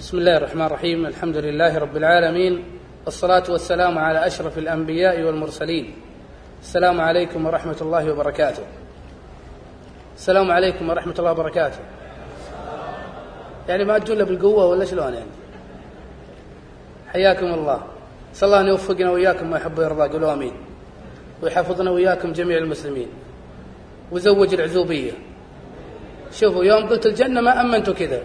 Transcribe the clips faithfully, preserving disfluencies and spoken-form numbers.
بسم الله الرحمن الرحيم. الحمد لله رب العالمين، والصلاة والسلام على أشرف الأنبياء والمرسلين. السلام عليكم ورحمة الله وبركاته. السلام عليكم ورحمة الله وبركاته. يعني ما تجون بالقوة ولا شلون يعني؟ حياكم الله. صلى الله أن يوفقنا وإياكم ما يحب ويرضى، قولوا آمين. ويحفظنا وإياكم جميع المسلمين وزوج العزوبية. شوفوا يوم قلت الجنة ما أمنتوا كذا.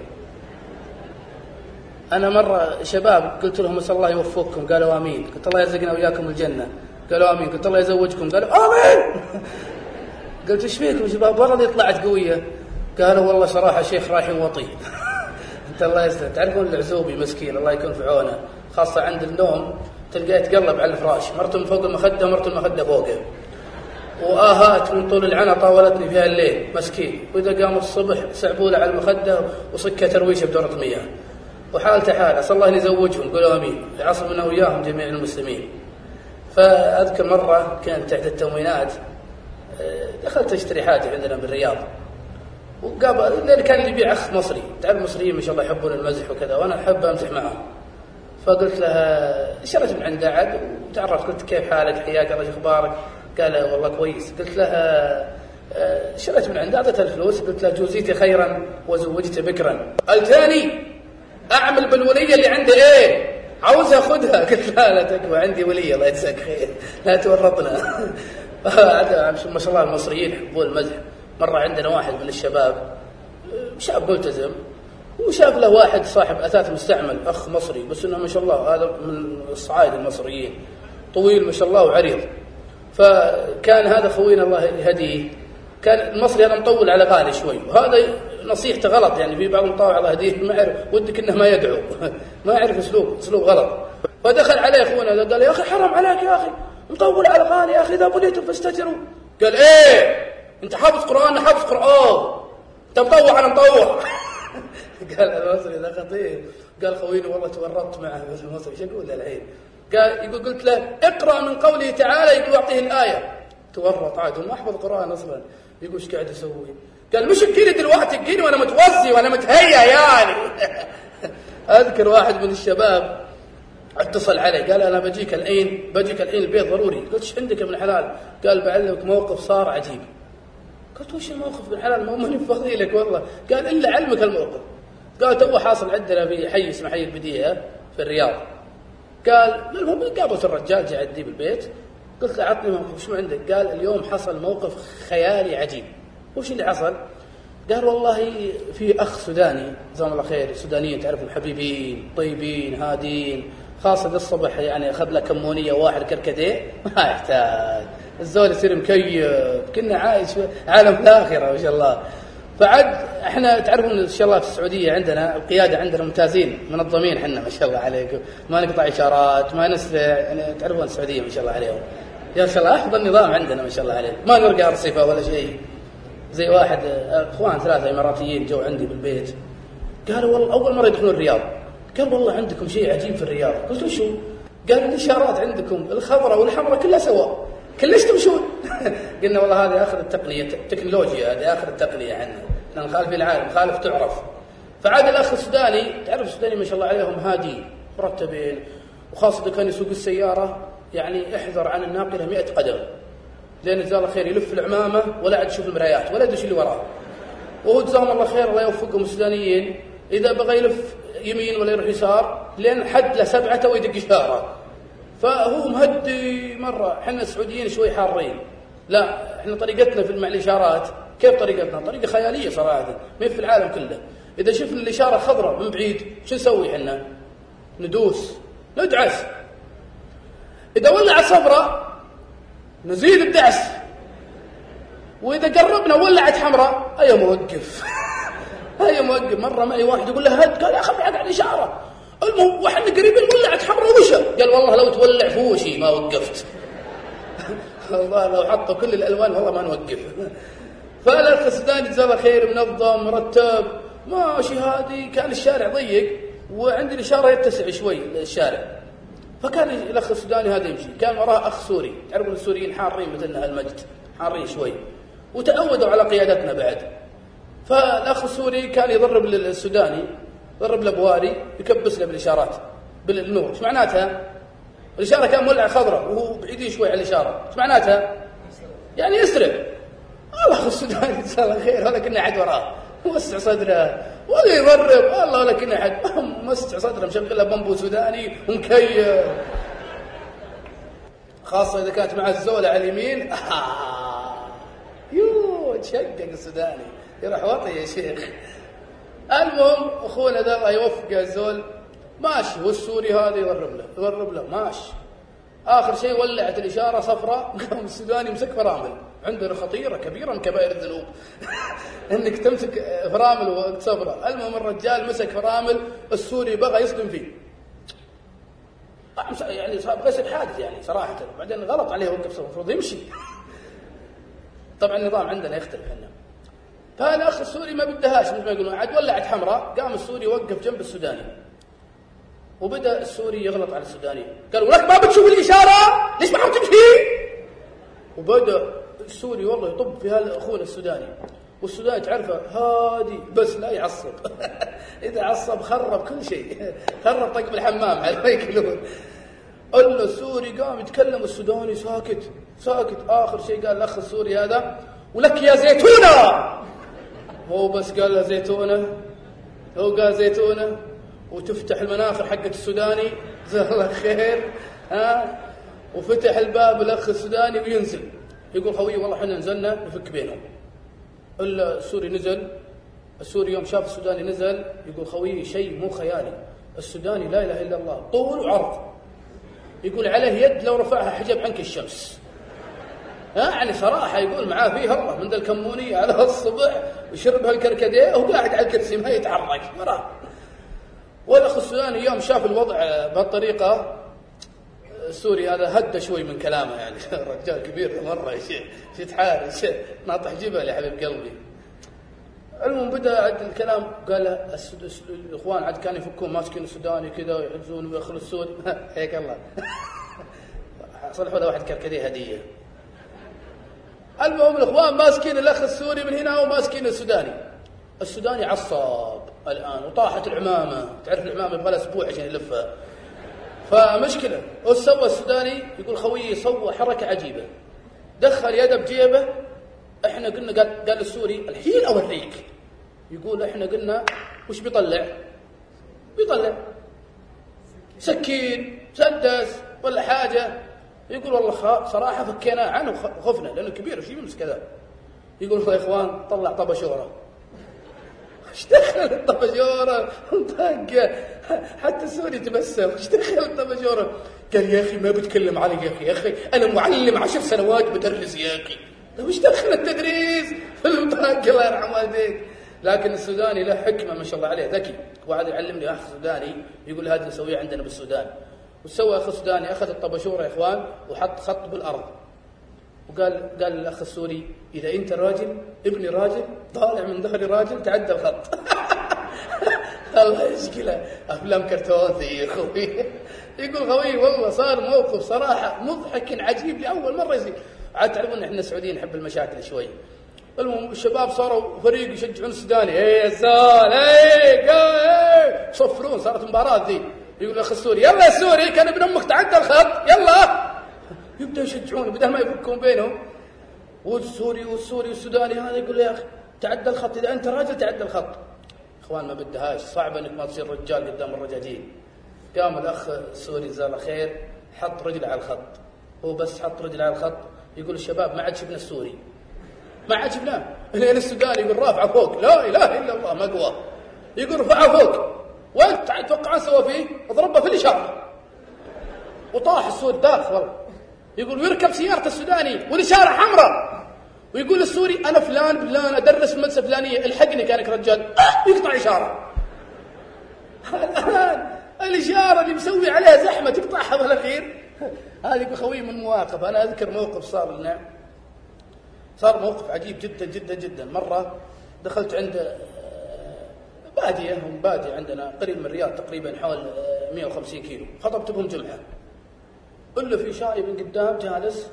أنا مرة شباب قلت لهم أسأل الله يوفقكم، قالوا آمين. قلت الله يرزقنا وإياكم الجنة، قالوا آمين. قلت الله يزوجكم، قالوا آمين. قلت إيش فيكم شباب والله طلعت قوية؟ قالوا والله صراحة شيخ رايح وطي. أنت الله يستر. تعرفون العزوبي مسكين الله يكون في عونه، خاصة عند النوم تلقاه يتقلب على الفراش، مرته من فوق المخدة مرته المخدة فوقه، وآهات من طول العنى طاولتني فيها الليل مسكين. وإذا قام الصبح سعبوله على المخدة وصكة ترويشه بدورة مياه، وحالته حال. أسأل الله أن يزوجهم، قولوا آمين، يعصمنا وياهم جميع المسلمين. فأذكر مرة كانت تحت التموينات، دخلت أشتري حاجة عندنا بالرياض، وقابل اللي كان يبيع أخ مصري. تعرف المصريين ما شاء الله يحبون المزح وكذا، وأنا أحب أمزح معهم. فقلت لها شريت من عنده عاد وتعرفت، قلت كيف حالك، حياك الله، أخبارك؟ قال والله كويس. قلت لها شريت من عنده، أعطيتها الفلوس. قلت لها جوزيتي خيرا وزوجت بكرا. الثاني أعمل بالولية اللي عندي إيه؟ عاوز أخذها. قلت لا لا تكفى، عندي ولية الله يجزاك خير، لا تورطنا. ما شاء الله المصريين يحبون المزح. مرة عندنا واحد من الشباب شاب ملتزم، وشاف له واحد صاحب أثاث مستعمل أخ مصري، بس إنه ما شاء الله هذا من الصعايد المصريين، طويل ما شاء الله وعريض. فكان هذا خوينا الله يهديه، كان المصري هذا مطول على غالي شوي، وهذا نصيحته غلط. يعني في بعض المطاوع الله يهديه ما يعرف، ودك إنه ما يدعو، ما يعرف أسلوب أسلوب غلط. فدخل عليه أخونا قال يا أخي حرام عليك يا أخي، مطول على غالي يا أخي، إذا بنيتم فاستجروا. قال إيه أنت حافظ قرآن؟ حافظ قرآن. أنت مطوع أنا مطوع. قال المصري ذا خطير. قال خويني والله تورطت معه، بس المصري ايش اقول له الحين؟ قال يقول قلت له اقرأ من قوله تعالى، يقول اعطيه الآية. تورط عاد وما احفظ قرآن اصلا. يقول ايش قاعد اسوي؟ قال مش تجيني دلوقتي، تجيني وانا متوزي وانا متهيأ يعني. اذكر واحد من الشباب اتصل علي قال انا بجيك الحين، بجيك الحين البيت ضروري. قلت ايش عندك يا ابن الحلال؟ قال بعلمك موقف صار عجيب. قلت وش الموقف ابن الحلال؟ ما ماني فاضي لك والله. قال الا علمك الموقف. قال تو حاصل عندنا في حي اسمه حي البديهة في الرياض. قال المهم قابلت الرجال جاء عندي بالبيت، قلت له عطني موقف وش عندك؟ قال اليوم حصل موقف خيالي عجيب. وش اللي حصل؟ قال والله في أخ سوداني جزاهم الله خير، السودانيين تعرفوا حبيبين طيبين هادين، خاصة للصبح يعني أخذ له كمونية واحد كركديه ما يحتاج، الزول يصير مكيف، كنا عايش عالم الآخرة ما شاء الله. فعد احنا تعرفون ان شاء الله في السعوديه عندنا القياده عندنا ممتازين منظمين، احنا ما شاء الله عليكم، ما نقطع اشارات ما نسرع، يعني تعرفون السعوديه ما شاء الله عليهم يا شاء الله افضل نظام عندنا ما شاء الله عليهم، ما نرقى ارصفه ولا شيء. زي واحد اخوان ثلاثه اماراتيين جو عندي بالبيت قالوا والله اول مره يدخلون الرياض، قال والله عندكم شيء عجيب في الرياض. قلت وشو؟ قال الاشارات عندكم الخضراء والحمراء كلها سواء، كلش تمشون. قلنا والله هذه اخر التقنيه، التكنولوجيا هذه اخر التقنيه عندنا، احنا نخالف العالم، خالف تعرف. فعاد الاخ السوداني، تعرف السوداني ما شاء الله عليهم هادين مرتبين، وخاصه اذا كان يسوق السياره يعني احذر عن الناقله مئة قدم، لان جزاه الله خير يلف العمامه ولا عاد يشوف المرايات ولا يدري اللي وراه. وهو جزاهم الله خير الله يوفقهم السودانيين، اذا بغى يلف يمين ولا يروح يسار لان حد له سبعته ويدق اشاره، فهو مهدي مرة. احنا السعوديين شوي حارين، لا احنا طريقتنا في مع الإشارات كيف طريقتنا؟ طريقة خيالية صراحة، ما في العالم كله. إذا شفنا الإشارة خضراء من بعيد شو نسوي احنا؟ ندوس ندعس. إذا ولعت صفراء نزيد الدعس، وإذا قربنا ولعت حمراء أي موقف. أي موقف. مرة معي واحد يقول له هد، قال يا أخي ابعد عن الإشارة. المهم واحنا قريبين ولعت حمراء ومشى، قال والله لو تولع فوشي ما وقفت. والله لو حطوا كل الالوان والله ما نوقف. فالاخ السوداني جزاه الله خير منظم مرتب ماشي هادي، كان الشارع ضيق وعندي الاشاره يتسع شوي الشارع، فكان الاخ السوداني هذا يمشي، كان وراه اخ سوري، تعرفون السوريين حارين مثلنا المجد، حارين شوي وتعودوا على قيادتنا بعد. فالاخ السوري كان يضرب للسوداني ضرب له بواري يكبس له بالإشارات بالنور. ايش معناتها؟ الإشارة كان مولعة خضراء وهو بعيد شوي على الإشارة، ايش معناتها؟ يعني يسرع. الله السوداني جزاه الله خير، ولا كنا أحد وراه موسع صدره ولا يضرب، الله ولا كنا أحد موسع صدره مشغلها بامبو سوداني ومكيف، خاصة إذا كانت مع الزولة على اليمين. آه. يوه تشقق السوداني يروح وطي يا شيخ. المهم أخونا ذا الله يوفقه الزول ماشي، والسوري هذا يضرب له يضرب له ماشي. آخر شيء ولعت الإشارة صفراء، قام السوداني مسك فرامل. عندنا خطيرة كبيرة من كبائر الذنوب إنك تمسك فرامل وقت صفراء. المهم الرجال مسك فرامل، السوري بغى يصدم فيه يعني صار غسل حادث يعني صراحة. بعدين غلط عليه وقف صف، المفروض يمشي. طبعا النظام عندنا يختلف عنا. فالأخ السوري ما بدهاش مثل ما يقولون، عاد ولعت حمراء، قام السوري وقف جنب السوداني وبدأ السوري يغلط على السوداني. قالوا لك ما بتشوف الإشارة؟ ليش ما عم تمشي؟ وبدأ السوري والله يطب في هالأخونا السوداني، والسوداني تعرفه هادي بس لا يعصب. إذا عصب خرب كل شيء، خرب طق بالحمام على ما يكلون. قال له السوري قام يتكلم، السوداني ساكت ساكت. آخر شيء قال الأخ السوري هذا ولك يا زيتونة. هو بس قال له زيتونة، هو قال زيتونة وتفتح المناخر حقت السوداني جزاه الله خير. ها وفتح الباب الأخ السوداني وينزل يقول خوي والله احنا نزلنا نفك بينهم. السوري نزل، السوري يوم شاف السوداني نزل يقول خوي شيء مو خيالي، السوداني لا إله إلا الله طول وعرض، يقول عليه يد لو رفعها حجب عنك الشمس. ها يعني صراحة يقول معاه فيه الله من ذا الكمونية على الصبح وشرب هالكركديه وقاعد على الكرسي ما يتحرك مرة. والأخ السوداني يوم شاف الوضع بهالطريقة السوري هذا هدى شوي من كلامه يعني. رجال كبير مرة يا شيخ شتحار ناطح جبل يا حبيب قلبي. المهم بدأ الكلام قال الإخوان عاد كانوا يفكون ماسكين السوداني كذا ويحجزون ويأخذوا السود. هيك الله صلحوا له واحد كركديه هدية. المهم الإخوان ماسكين الأخ السوري من هنا وماسكين السوداني. السوداني عصب الآن وطاحت العمامة، تعرف العمامة يبغى لها أسبوع عشان يلفها. فمشكلة وش سوى السوداني؟ يقول خويي سوى حركة عجيبة، دخل يده بجيبه. احنا قلنا قال, قال السوري الحين أوريك. يقول احنا قلنا وش بيطلع؟ بيطلع سكين مسدس ولا حاجة. يقول والله صراحة فكينا عنه وخفنا لأنه كبير وش يمسك كذا. يقول والله يا إخوان طلع طبشورة. ايش دخل الطبشورة؟ طق حتى السوري تبسم. ايش دخل الطبشورة؟ قال يا أخي ما بتكلم علي يا أخي، يا أخي أنا معلم عشر سنوات بدرس يا أخي. طيب ايش دخل التدريس في البطاقة الله يرحم والديك. لكن السوداني له حكمة ما شاء الله عليه ذكي. وعاد يعلمني أخ سوداني يقول هذا نسويه عندنا بالسودان. وسوى أخ السوداني أخذ الطبشورة يا إخوان وحط خط بالأرض وقال قال الأخ السوري إذا أنت راجل ابني راجل طالع من ظهري راجل تعدى الخط. الله يشكله أفلام كرتون يا أخوي. يقول خوي والله صار موقف صراحة مضحك عجيب لأول مرة يصير. عاد تعرفون إحنا السعوديين نحب المشاكل شوي. المهم الشباب صاروا فريق يشجعون السوداني. إيه زال إيه إيه صفرون صارت مباراة ذي. يقول الأخ السوري يلا يا سوري كان ابن أمك تعدى الخط يلا. يبدأ يشجعون بدل ما يفكون بينهم. والسوري والسوري والسوداني هذا يقول يا أخي تعدى الخط، إذا أنت راجل تعدى الخط. إخوان ما بدهاش، صعب أنك ما تصير رجال قدام الرجاجين. قام الأخ السوري جزاه الله خير حط رجله على الخط. هو بس حط رجله على الخط يقول الشباب ما عاد شفنا السوري، ما عاد شفناه. هنا السوداني يقول رافعه فوق لا إله إلا الله مقوى. يقول رفعه فوق وانت تتوقع سوى فيه؟ ضربه في الإشارة وطاح السوري داخل والله. يقول ويركب سيارة السوداني والإشارة حمراء ويقول السوري أنا فلان فلان أدرس في المدرسة الفلانية الحقني كانك رجال. أه يقطع إشارة. الآن الإشارة اللي مسوي عليها زحمة تقطعها بالأخير. هذه بخوي من مواقف. أنا أذكر موقف صار لنا، صار موقف عجيب جدا جدا جدا. مرة دخلت عند بادية، هم بادية عندنا قريب من الرياض تقريبا حول مئة وخمسين كيلو. خطبت بهم جمعة، إلا في شايب من قدام جالس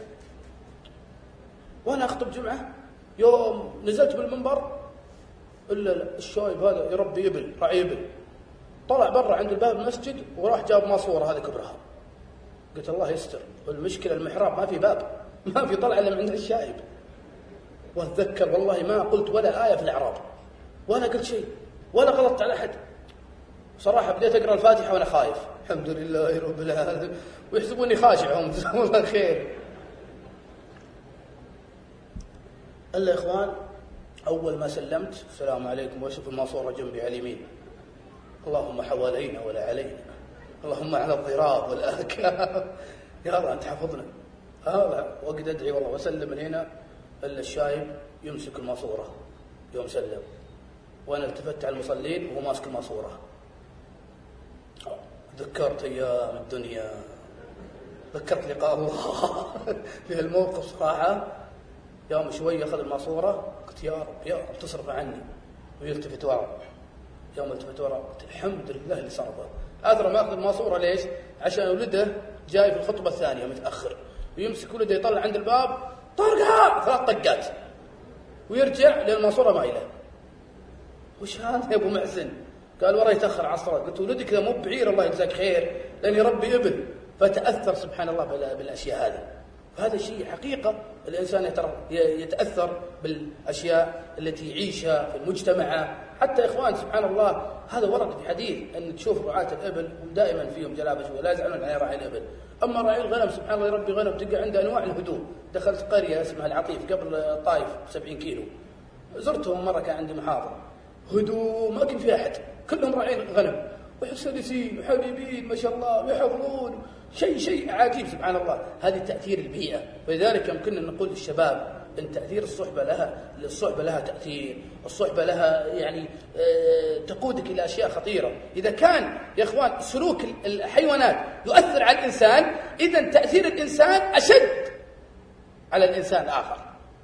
وأنا أخطب جمعة. يوم نزلت بالمنبر إلا الشايب هذا يربي إبل، راعي إبل، طلع برا عند الباب المسجد وراح جاب ماسورة هذه كبرها. قلت الله يستر، والمشكلة المحراب ما في باب، ما في طلع إلا من عند الشايب. وأتذكر والله ما قلت ولا آية في الإعراب ولا قلت شيء ولا غلطت على أحد. صراحة بديت أقرأ الفاتحة وأنا خايف، الحمد لله رب العالمين، ويحسبوني خاشع هم، جزاهم الله خير. إلا يا إخوان أول ما سلمت السلام عليكم وأشوف الماسورة جنبي على اليمين، اللهم حوالينا ولا علينا، اللهم على الضراب والآكام، يا الله أنت حفظنا. هذا وقت أدعي والله وسلم من هنا إلا الشايب يمسك الماسورة يوم سلم، وأنا التفت على المصلين وهو ماسك الماسورة. ذكرت أيام الدنيا، ذكرت لقاء الله في هالموقف صراحة. يوم شوية أخذ الماسورة قلت يا رب يا رب تصرف عني، ويلتفت ورا. يوم التفت ورا قلت الحمد لله اللي صرفه. أثر ما أخذ الماسورة ليش؟ عشان ولده جاي في الخطبة الثانية متأخر، ويمسك ولده يطلع عند الباب طرقها ثلاث طقات ويرجع للماسورة مايلة. وش هذا يا أبو محسن؟ قال ورا يتأخر على الصلاة. قلت ولدك ذا مو بعير الله يجزاك خير، لأن يربي ابن. فتأثر سبحان الله بالأشياء هذه. فهذا شيء حقيقة الإنسان يتأثر بالأشياء التي يعيشها في المجتمع. حتى إخوان سبحان الله هذا ورد في حديث أن تشوف رعاة الإبل هم دائما فيهم جلابة شوية، لا يزعلون على راعي الإبل. أما راعي الغنم سبحان الله يربي غنم تلقى عنده أنواع الهدوء. دخلت قرية اسمها العطيف قبل الطائف بسبعين كيلو، زرتهم مرة كان عندي محاضرة، هدوء ما كان فيها أحد، كلهم راعين غنم وحسادسين وحبيبين ما شاء الله ويحضرون، شيء شيء عجيب سبحان الله. هذه تأثير البيئة. فلذلك يمكننا نقول للشباب أن تأثير الصحبة لها الصحبة لها تأثير، الصحبة لها يعني تقودك إلى أشياء خطيرة. إذا كان يا إخوان سلوك الحيوانات يؤثر على الإنسان، إذن تأثير الإنسان أشد على الإنسان الآخر.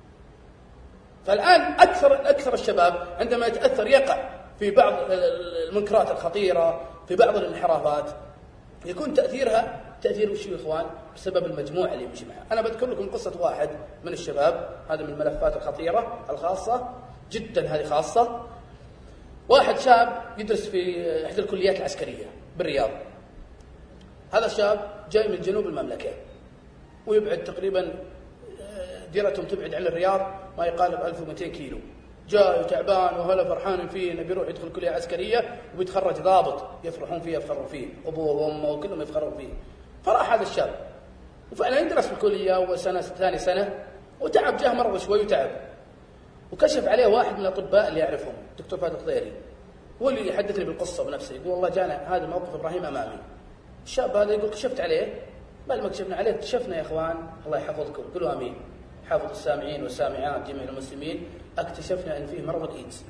فالآن أكثر أكثر الشباب عندما يتأثر يقع في بعض المنكرات الخطيرة، في بعض الانحرافات، يكون تأثيرها تأثير وش يا إخوان؟ بسبب المجموعة اللي يمشي معها. أنا بذكر لكم قصة واحد من الشباب، هذا من الملفات الخطيرة الخاصة جدا، هذه خاصة. واحد شاب يدرس في إحدى الكليات العسكرية بالرياض. هذا الشاب جاي من جنوب المملكة ويبعد تقريبا، ديرتهم تبعد عن الرياض ما يقارب ألف ومئتين كيلو. جاي وتعبان وهلا فرحان فيه انه بيروح يدخل كليه عسكريه وبيتخرج ضابط، يفرحون فيه يفخرون فيه، ابوه وامه وكلهم يفخرون فيه. فراح هذا الشاب وفعلا يدرس في الكليه وسنه ثاني سنه، وتعب، جاه مرض شوي وتعب، وكشف عليه واحد من الاطباء اللي يعرفهم دكتور فهد الخضيري، هو اللي يحدثني بالقصه بنفسه. يقول والله جانا هذا موقف ابراهيم امامي. الشاب هذا يقول كشفت عليه، بل ما كشفنا عليه اكتشفنا يا اخوان الله يحفظكم قولوا امين، حافظ السامعين والسامعات جميع المسلمين، اكتشفنا ان فيه مرض الايدز.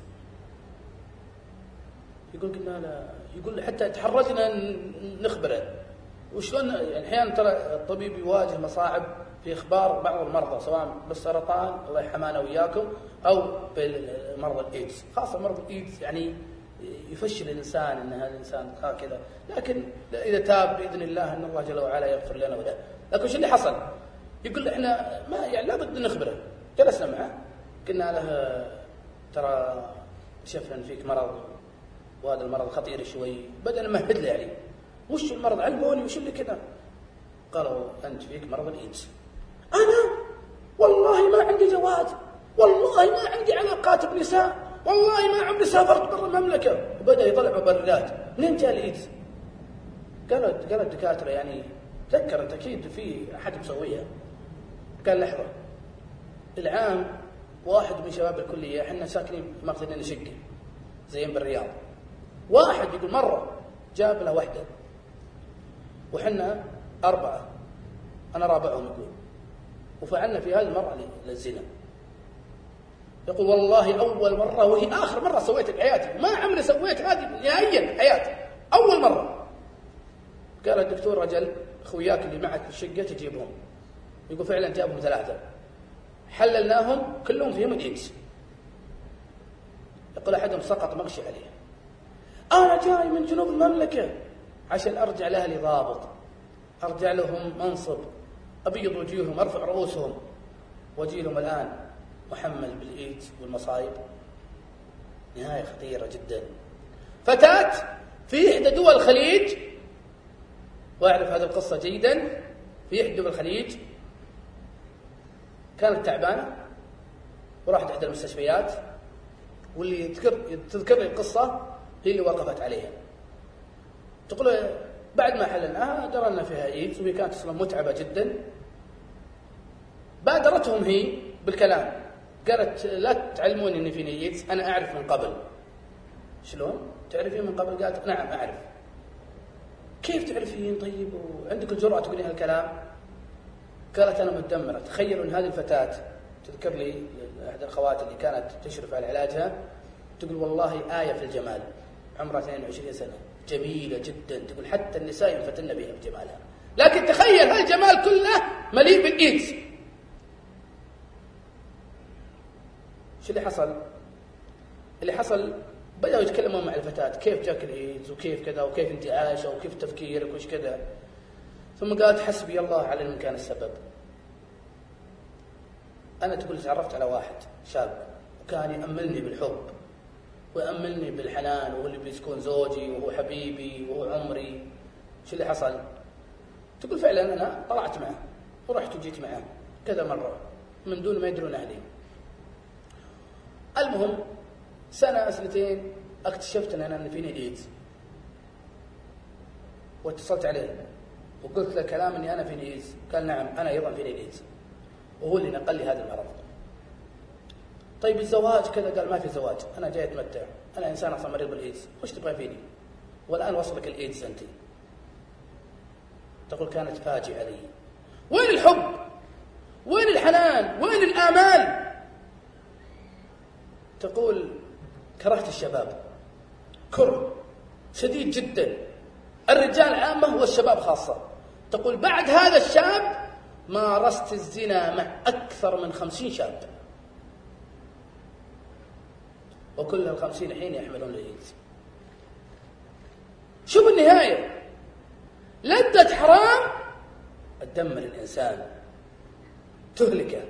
يقول قلنا لا، يقول حتى تحرجنا نخبره. وشلون يعني احيانا ترى الطبيب يواجه مصاعب في اخبار بعض المرضى سواء بالسرطان الله يرحمنا وياكم او بمرض الايدز، خاصه مرض الايدز يعني يفشل الانسان ان هذا الانسان هكذا، لكن اذا تاب باذن الله ان الله جل وعلا يغفر لنا وله. لكن شو اللي حصل؟ يقول احنا ما يعني لابد نخبره. جلسنا معه قلنا له ترى شفنا ان فيك مرض وهذا المرض خطير شوي، بدأنا نمهد له يعني وش المرض علموني وش اللي كذا. قالوا انت فيك مرض الايدز. انا والله ما عندي زواج، والله ما عندي علاقات بنساء، والله ما عمري سافرت برا المملكه. وبدأ يطلع مبررات. منين جاء الايدز؟ قالوا قالوا الدكاتره يعني تذكر انت اكيد في احد مسويها. قال لحظه، العام واحد من شباب الكليه احنا ساكنين في مخزن شقه زين بالرياض، واحد يقول مره جاب له وحده وحنا اربعه، انا رابعهم يقول، وفعلنا في هذه المره للزنا. يقول والله اول مره وهي اخر مره سويتها بحياتي، ما عمري سويت هذه نهائيا بحياتي، اول مره. قال الدكتور رجل اخوياك اللي معك في الشقه تجيبهم. يقول فعلا جابهم ثلاثه، حللناهم كلهم فيهم الايدز. يقول احدهم سقط مغشي عليه. انا جاي من جنوب المملكه عشان ارجع لاهلي ضابط، ارجع لهم منصب، ابيض وجوههم، ارفع رؤوسهم، واجي لهم الان محمل بالايدز والمصايب. نهايه خطيره جدا. فتاه في إحدى دول الخليج، وأعرف هذه القصة جيدا، في إحدى دول الخليج كانت تعبانة وراحت إحدى المستشفيات، واللي يذكر تذكر لي القصة هي اللي وقفت عليها. تقول بعد ما حللناها درنا فيها إيدز وهي كانت أصلا متعبة جدا، بادرتهم هي بالكلام، قالت لا تعلموني إني فيني إيدز، أنا أعرف من قبل. شلون؟ تعرفين من قبل؟ قالت نعم أعرف. كيف تعرفين طيب وعندك الجرأة تقولين هالكلام؟ قالت أنا متدمرة. تخيلوا أن هذه الفتاة تذكر لي أحد الأخوات اللي كانت تشرف على علاجها، تقول والله آية في الجمال، عمرها اثنين وعشرين سنة، جميلة جدا، تقول حتى النساء ينفتن بها بجمالها، لكن تخيل هالجمال كله مليء بالإيدز. شو اللي حصل؟ اللي حصل بدأوا يتكلمون مع الفتاة، كيف جاك الإيدز وكيف كذا وكيف أنت عايشة وكيف تفكيرك وش كذا. ثم قالت حسبي الله على من كان السبب. أنا تقول تعرفت على واحد شاب وكان يأملني بالحب ويأملني بالحنان، وهو اللي بيكون زوجي وهو حبيبي وهو عمري. شو اللي حصل؟ تقول فعلا أنا طلعت معه ورحت وجيت معه كذا مرة من دون ما يدرون أهلي. المهم سنة سنتين اكتشفت أن أنا فيني إيدز، واتصلت عليه وقلت له كلام أني أنا فيني إيدز. قال نعم أنا أيضا فيني إيدز، وهو اللي نقل لي هذا المرض. طيب الزواج كذا؟ قال ما في زواج، أنا جاي أتمتع، أنا إنسان أصلا مريض بالإيدز، وش تبغى فيني؟ والآن وصلك الإيدز أنت. تقول كانت فاجعة لي. وين الحب؟ وين الحنان؟ وين الآمال؟ تقول كرهت الشباب كره شديد جدا، الرجال عامة والشباب خاصة. تقول بعد هذا الشاب مارست الزنا مع أكثر من خمسين شاب، وكل الخمسين حين يحملون الإيدز. شوف النهاية، لذة حرام تدمر الإنسان، تهلكه.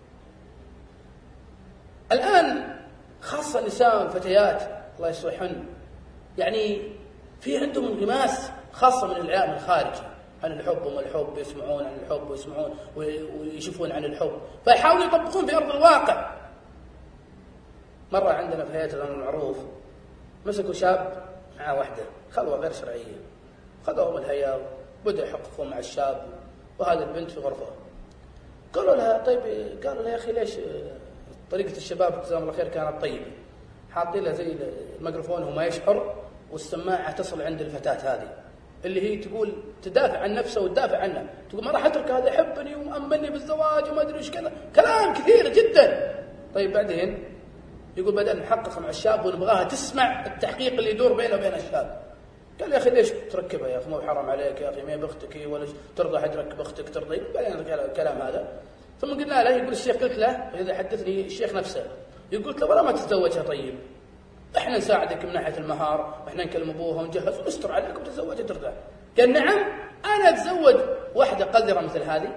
الآن خاصة النساء والفتيات الله يصلحن، يعني في عندهم انغماس خاصة من الإعلام الخارجي عن الحب وما الحب، يسمعون عن الحب ويسمعون ويشوفون عن الحب، فيحاولوا يطبقون في أرض الواقع. مرة عندنا في هيئة الأمر المعروف مسكوا شاب مع واحدة خلوة غير شرعية، خذوهم الهيئة وبدأ يحققون مع الشاب وهذا البنت في غرفة. قالوا لها طيب، قالوا لها يا أخي ليش طريقة الشباب جزاهم الله خير كانت طيبة، حاطين لها زي الميكروفون وما يشعر والسماعة تصل عند الفتاة هذه اللي هي تقول تدافع عن نفسها وتدافع عنها، تقول ما راح أترك هذا يحبني ومأمني بالزواج وما أدري وش كذا، كلام كثير جدا. طيب بعدين يقول بدأنا نحقق مع الشاب ونبغاها تسمع التحقيق اللي يدور بينه وبين الشاب. قال يا أخي ليش تركبها يا أخي، مو حرام عليك يا أخي، ما بأختك ولا ترضى حد يركب أختك ترضي. بعدين الكلام هذا ثم قلنا له، يقول الشيخ قلت له إذا حدثني الشيخ نفسه، يقول له ولا ما تتزوجها طيب، احنا نساعدك من ناحيه المهار، واحنا نكلم ابوها ونجهز ونستر عليك وتتزوجها ترضى. قال نعم انا اتزوج واحده قذره مثل هذه.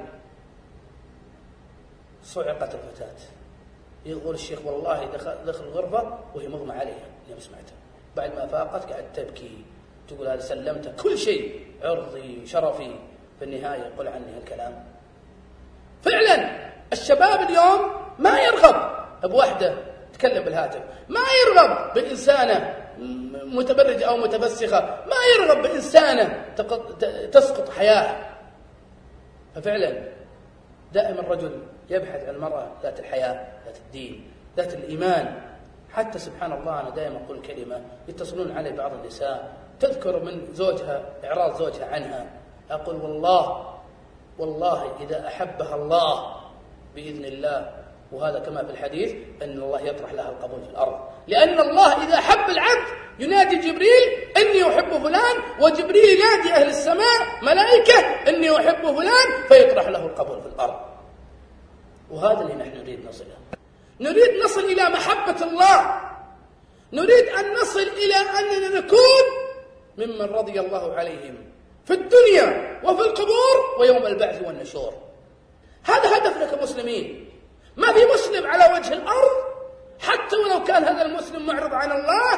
صعقت الفتاه. يقول الشيخ والله دخل دخل الغرفه وهي مغمى عليها لما سمعتها، بعد ما فاقت قعدت تبكي تقول هذا سلمته كل شيء، عرضي شرفي، في النهايه يقول عني هالكلام. فعلا الشباب اليوم ما يرغب بواحده تكلم بالهاتف، ما يرغب بإنسانة متبرجة أو متفسخة، ما يرغب بإنسانة تسقط حياة. ففعلا دائما الرجل يبحث عن المرأة ذات الحياة، ذات الدين، ذات الإيمان. حتى سبحان الله أنا دائما أقول كلمة، يتصلون علي بعض النساء تذكر من زوجها إعراض زوجها عنها، أقول والله والله إذا أحبها الله بإذن الله، وهذا كما في الحديث أن الله يطرح لها القبول في الأرض، لأن الله إذا حب العبد ينادي جبريل إني أحب فلان، وجبريل ينادي أهل السماء ملائكة إني أحب فلان، فيطرح له القبول في الأرض. وهذا اللي نحن نريد نصله، نريد نصل إلى محبة الله، نريد أن نصل إلى أننا نكون ممن رضي الله عليهم في الدنيا وفي القبور ويوم البعث والنشور. هذا هدفنا كمسلمين. ما في مسلم على وجه الأرض حتى ولو كان هذا المسلم معرض عن الله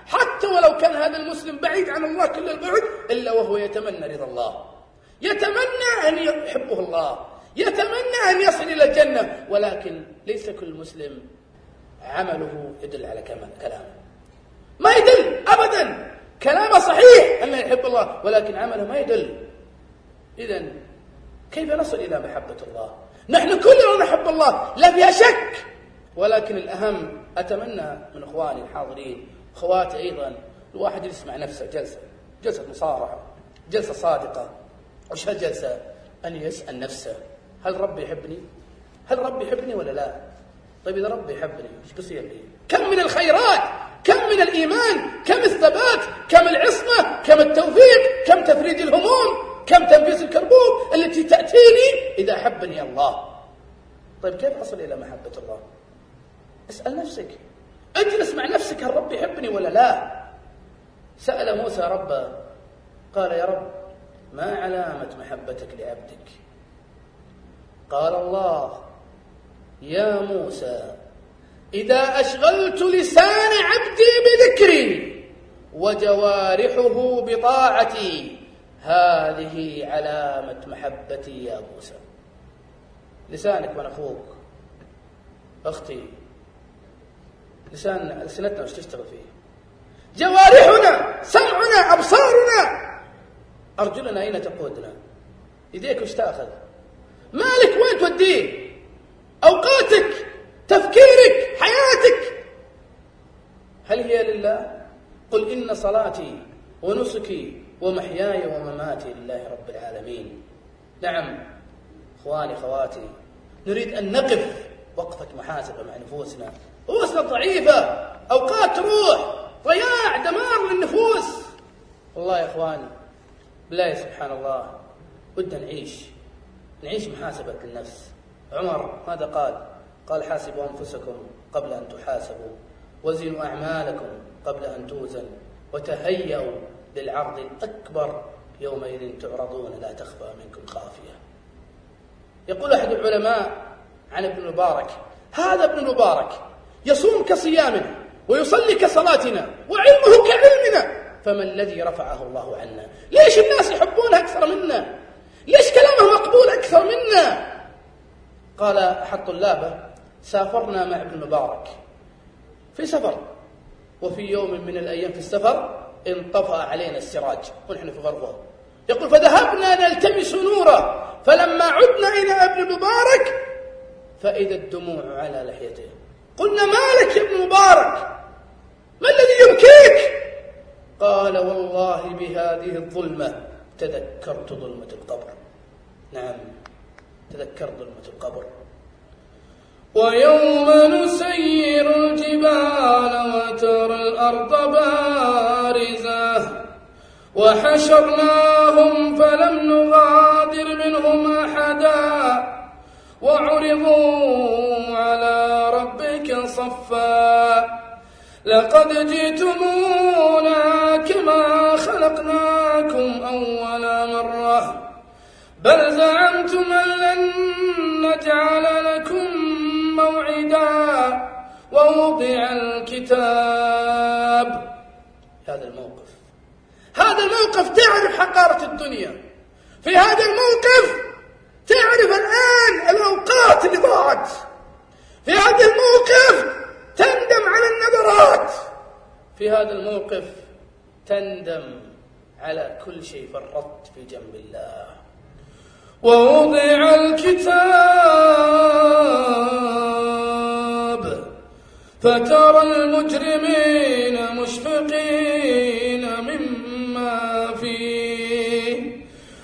حتى ولو كان هذا المسلم بعيد عن الله كل البعد إلا وهو يتمنى رضا الله، يتمنى أن يحبه الله، يتمنى أن يصل إلى الجنة. ولكن ليس كل مسلم عمله يدل على كلامه، ما يدل أبدا. كلامه صحيح أنه يحب الله ولكن عمله ما يدل. إذن كيف نصل إلى محبة الله؟ نحن كلنا نحب الله لا فيها شك، ولكن الأهم أتمنى من إخواني الحاضرين أخواتي أيضا الواحد يسمع نفسه جلسة جلسة مصارحة، جلسة صادقة. وش هالجلسة؟ أن يسأل نفسه هل ربي يحبني؟ هل ربي يحبني ولا لا؟ طيب إذا ربي يحبني إيش بصير لي؟ كم من الخيرات، كم من الإيمان، كم الثبات، كم العصمة، كم التوفيق، كم تفريج الهموم، كم تنفيس الكربوب التي تأتيني إذا أحبني الله. طيب كيف أصل إلى محبة الله؟ اسأل نفسك، اجلس مع نفسك، هل ربي يحبني ولا لا؟ سأل موسى ربه قال يا رب ما علامة محبتك لعبدك؟ قال الله يا موسى إذا أشغلت لسان عبدي بذكري وجوارحه بطاعتي هذه علامة محبتي يا موسى. لسانك من أخوك أختي، لسان ألسنتنا وش تشتغل فيه؟ جوارحنا، سمعنا، أبصارنا، أرجلنا أين تقودنا؟ يديك وش تأخذ؟ مالك وين توديه؟ أوقاتك، تفكيرك، حياتك، هل هي لله؟ قل إن صلاتي ونسكي ومحياي ومماتي لله رب العالمين. نعم إخواني خواتي، نريد أن نقف وقفة محاسبة مع نفوسنا. نفوسنا ضعيفة، أوقات تروح، ضياع، دمار للنفوس. والله يا إخواني بالله سبحان الله بدنا نعيش نعيش محاسبة النفس. عمر ماذا قال؟ قال حاسبوا أنفسكم قبل أن تحاسبوا، وزنوا أعمالكم قبل أن توزن، وتهيئوا للعرض الأكبر يومئذ تعرضون لا تخفى منكم خافية. يقول أحد العلماء عن ابن المبارك هذا ابن المبارك يصوم كصيامنا ويصلي كصلاتنا وعلمه كعلمنا، فما الذي رفعه الله عنا؟ ليش الناس يحبونه أكثر منا؟ ليش كلامه مقبول أكثر منا؟ قال أحد طلابه سافرنا مع ابن المبارك في سفر، وفي يوم من الأيام في السفر انطفأ علينا السراج ونحن في غرفة. يقول فذهبنا نلتمس نوره، فلما عدنا إلى ابن المبارك فإذا الدموع على لحيته. قلنا مالك يا ابن مبارك؟ ما الذي يبكيك؟ قال والله بهذه الظلمة تذكرت ظلمة القبر. نعم تذكرت ظلمة القبر. ويوم نسير الجبال وترى الأرض بارزة وحشرناهم فلم نغادر منهم أحدا وعرضوا على ربك صفا لقد جئتمونا كما خلقناكم أول مرة بل زعمتم أن لن نجعل لكم موعدا ووضع الكتاب. هذا الموقف هذا الموقف تعرف حقارة الدنيا. في هذا الموقف تعرف الآن الأوقات اللي ضاعت. في هذا الموقف تندم على النظرات. في هذا الموقف تندم على كل شيء فرطت في جنب الله. ووضع الكتاب فترى المجرمين مشفقين مما فيه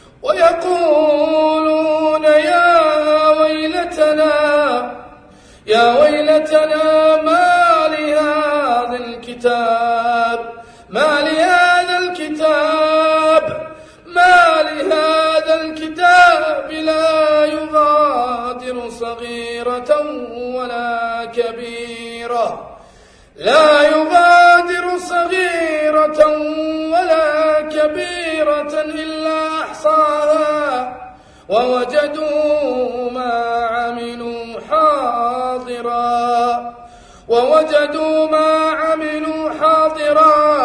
ويقولون يا ويلتنا يا ويلتنا ما لهذا الكتاب ما لهذا الكتاب ما لهذا الكتاب لا يغادر صغيرة ولا كبيرة لا يغادر صغيرة ولا كبيرة إلا أحصاها ووجدوا ما عملوا حاضرا ووجدوا ما عملوا حاضرا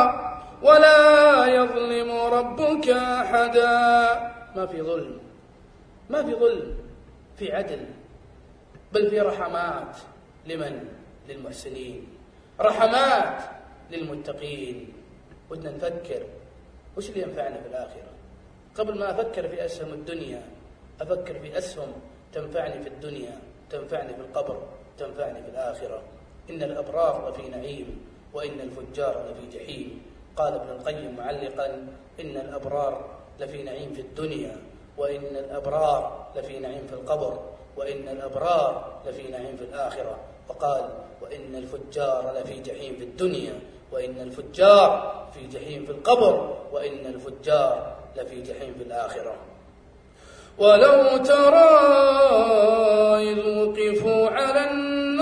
ربك أحدا. ما في ظلم، ما في ظلم، في عدل، بل في رحمات. لمن؟ للمحسنين، رحمات للمتقين. ودنا نفكر وش اللي ينفعنا في الآخرة. قبل ما أفكر في أسهم الدنيا أفكر في أسهم تنفعني في الدنيا، تنفعني في القبر، تنفعني في الآخرة. إن الأبرار لفي نعيم وإن الفجار لفي جحيم. قال ابن القيم معلقا: إن الأبرار لفي نعيم في الدنيا وإن الأبرار لفي نعيم في القبر وإن الأبرار لفي نعيم في الآخرة. وقال: وإن الفجار لفي جحيم في الدنيا وإن الفجار في جحيم في القبر وإن الفجار لفي جحيم في الآخرة. ولو ترى إذ وقفوا على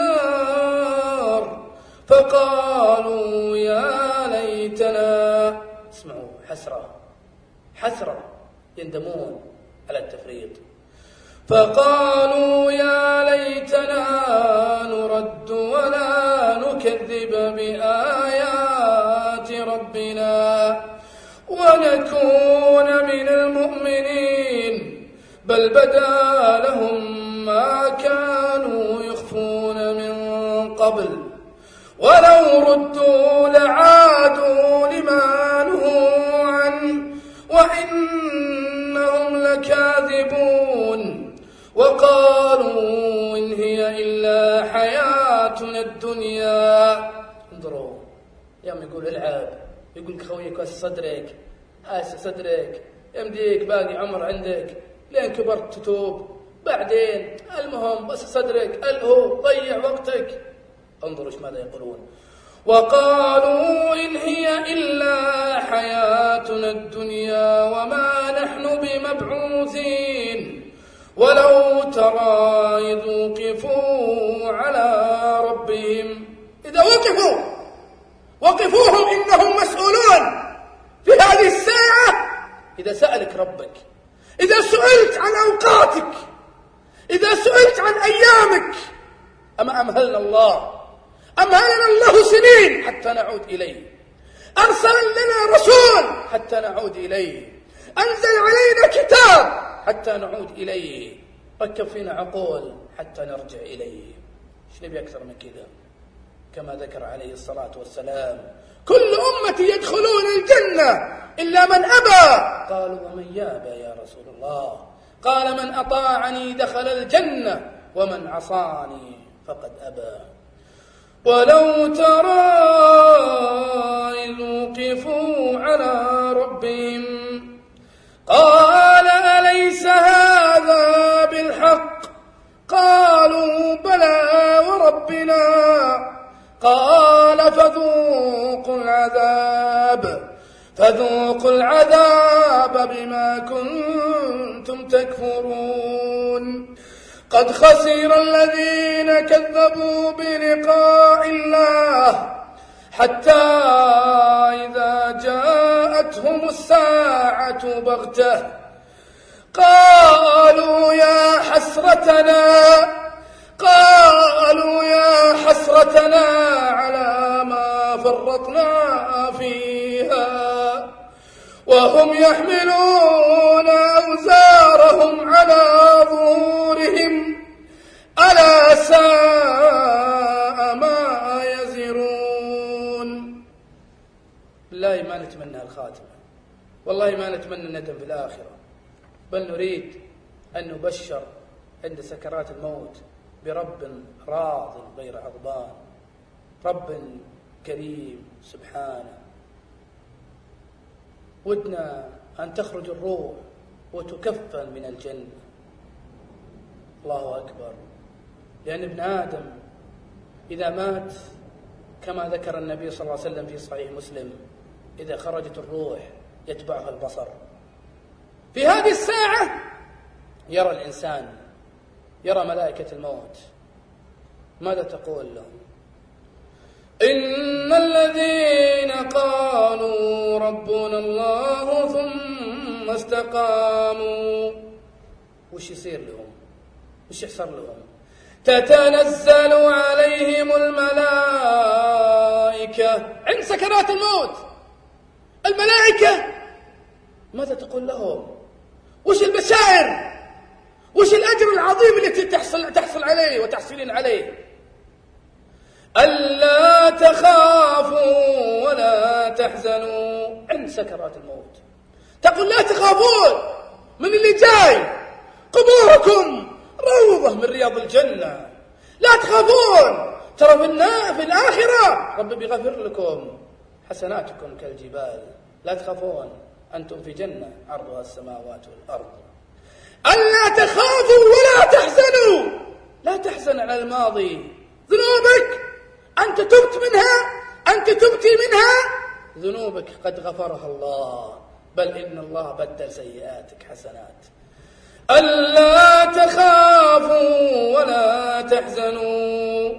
النار فقالوا يا ليتنا، اسمعوا، حسرة حسرة، يندمون على التفريط. فقالوا يا ليتنا نرد ولا نكذب بآيات ربنا ونكون من المؤمنين، بل بدا لهم ما كانوا يخفون من قبل ولو ردوا لعادوا لما نهوا عنه وإنهم لكاذبون. وقالوا إن هي إلا حياتنا الدنيا. انظروا، يوم يقول العب يقول لك خويك هس صدرك هس صدرك يمديك باقي عمر عندك لين كبرت تتوب بعدين، المهم بس صدرك الهو ضيع وقتك. انظروا ايش ماذا يقولون. وقالوا إن هي إلا حياتنا الدنيا وما نحن بمبعوثين. ولو ترى إذ وقفوا على ربهم، إذا وقفوا وقفوهم إنهم مسؤولون في هذه الساعة. إذا سألك ربك، إذا سئلت عن أوقاتك، إذا سئلت عن أيامك، أما أمهلنا الله أمهلنا الله سنين حتى نعود إليه، أرسل لنا رسول حتى نعود إليه، أنزل علينا كتاب حتى نعود إليه، ركب فينا عقول حتى نرجع إليه. ايش نبي أكثر من كذا؟ كما ذكر عليه الصلاة والسلام: كل أمتي يدخلون الجنة إلا من أبى. قالوا ومن يابى يا رسول الله؟ قال من أطاعني دخل الجنة ومن عصاني فقد أبى. ولو ترى إذ وقفوا على ربهم قال أليس هذا بالحق؟ قالوا بلى وربنا. قال فذوقوا العذاب فذوقوا العذاب بما كنتم تكفرون. قد خسر الذين كذبوا بلقاء الله حتى إذا جاءتهم الساعة بغتة قالوا يا حسرتنا قالوا يا حسرتنا على ما فرطنا فيها وهم يحملون أوزارهم على ظهورهم ألا ساء ما يزرون. بالله ما نتمنى الخاتمة، والله ما نتمنى الندم في الآخرة، بل نريد أن نبشر عند سكرات الموت برب راض غير غضبان، رب كريم سبحانه. ودنا أن تخرج الروح وتكفن من الجنة. الله أكبر. لأن ابن آدم إذا مات كما ذكر النبي صلى الله عليه وسلم في صحيح مسلم إذا خرجت الروح يتبعها البصر. في هذه الساعة يرى الإنسان، يرى ملائكة الموت، ماذا تقول لهم؟ إن الذين قالوا ربنا الله ثم استقاموا، وش يصير لهم؟ وش يحصل لهم؟ تتنزل عليهم الملائكة عند سكرات الموت. الملائكة ماذا تقول لهم؟ وش البشائر؟ وش الأجر العظيم التي تحصل, تحصل عليه وتحصلين عليه؟ ألا تخافوا ولا تحزنوا عند سكرات الموت. تقول لا تخافون من اللي جاي، قبوركم روضة من رياض الجنة، لا تخافون، ترى في الآخرة رب بيغفر لكم حسناتكم كالجبال، لا تخافون أنتم في جنة عرضها السماوات والأرض. ألا تخافوا ولا تحزنوا، لا تحزن على الماضي، ذنوبك أنت تبت منها، أنت تبتي منها، ذنوبك قد غفرها الله، بل إن الله بدل سيئاتك حسنات. ألا تخافوا ولا تحزنوا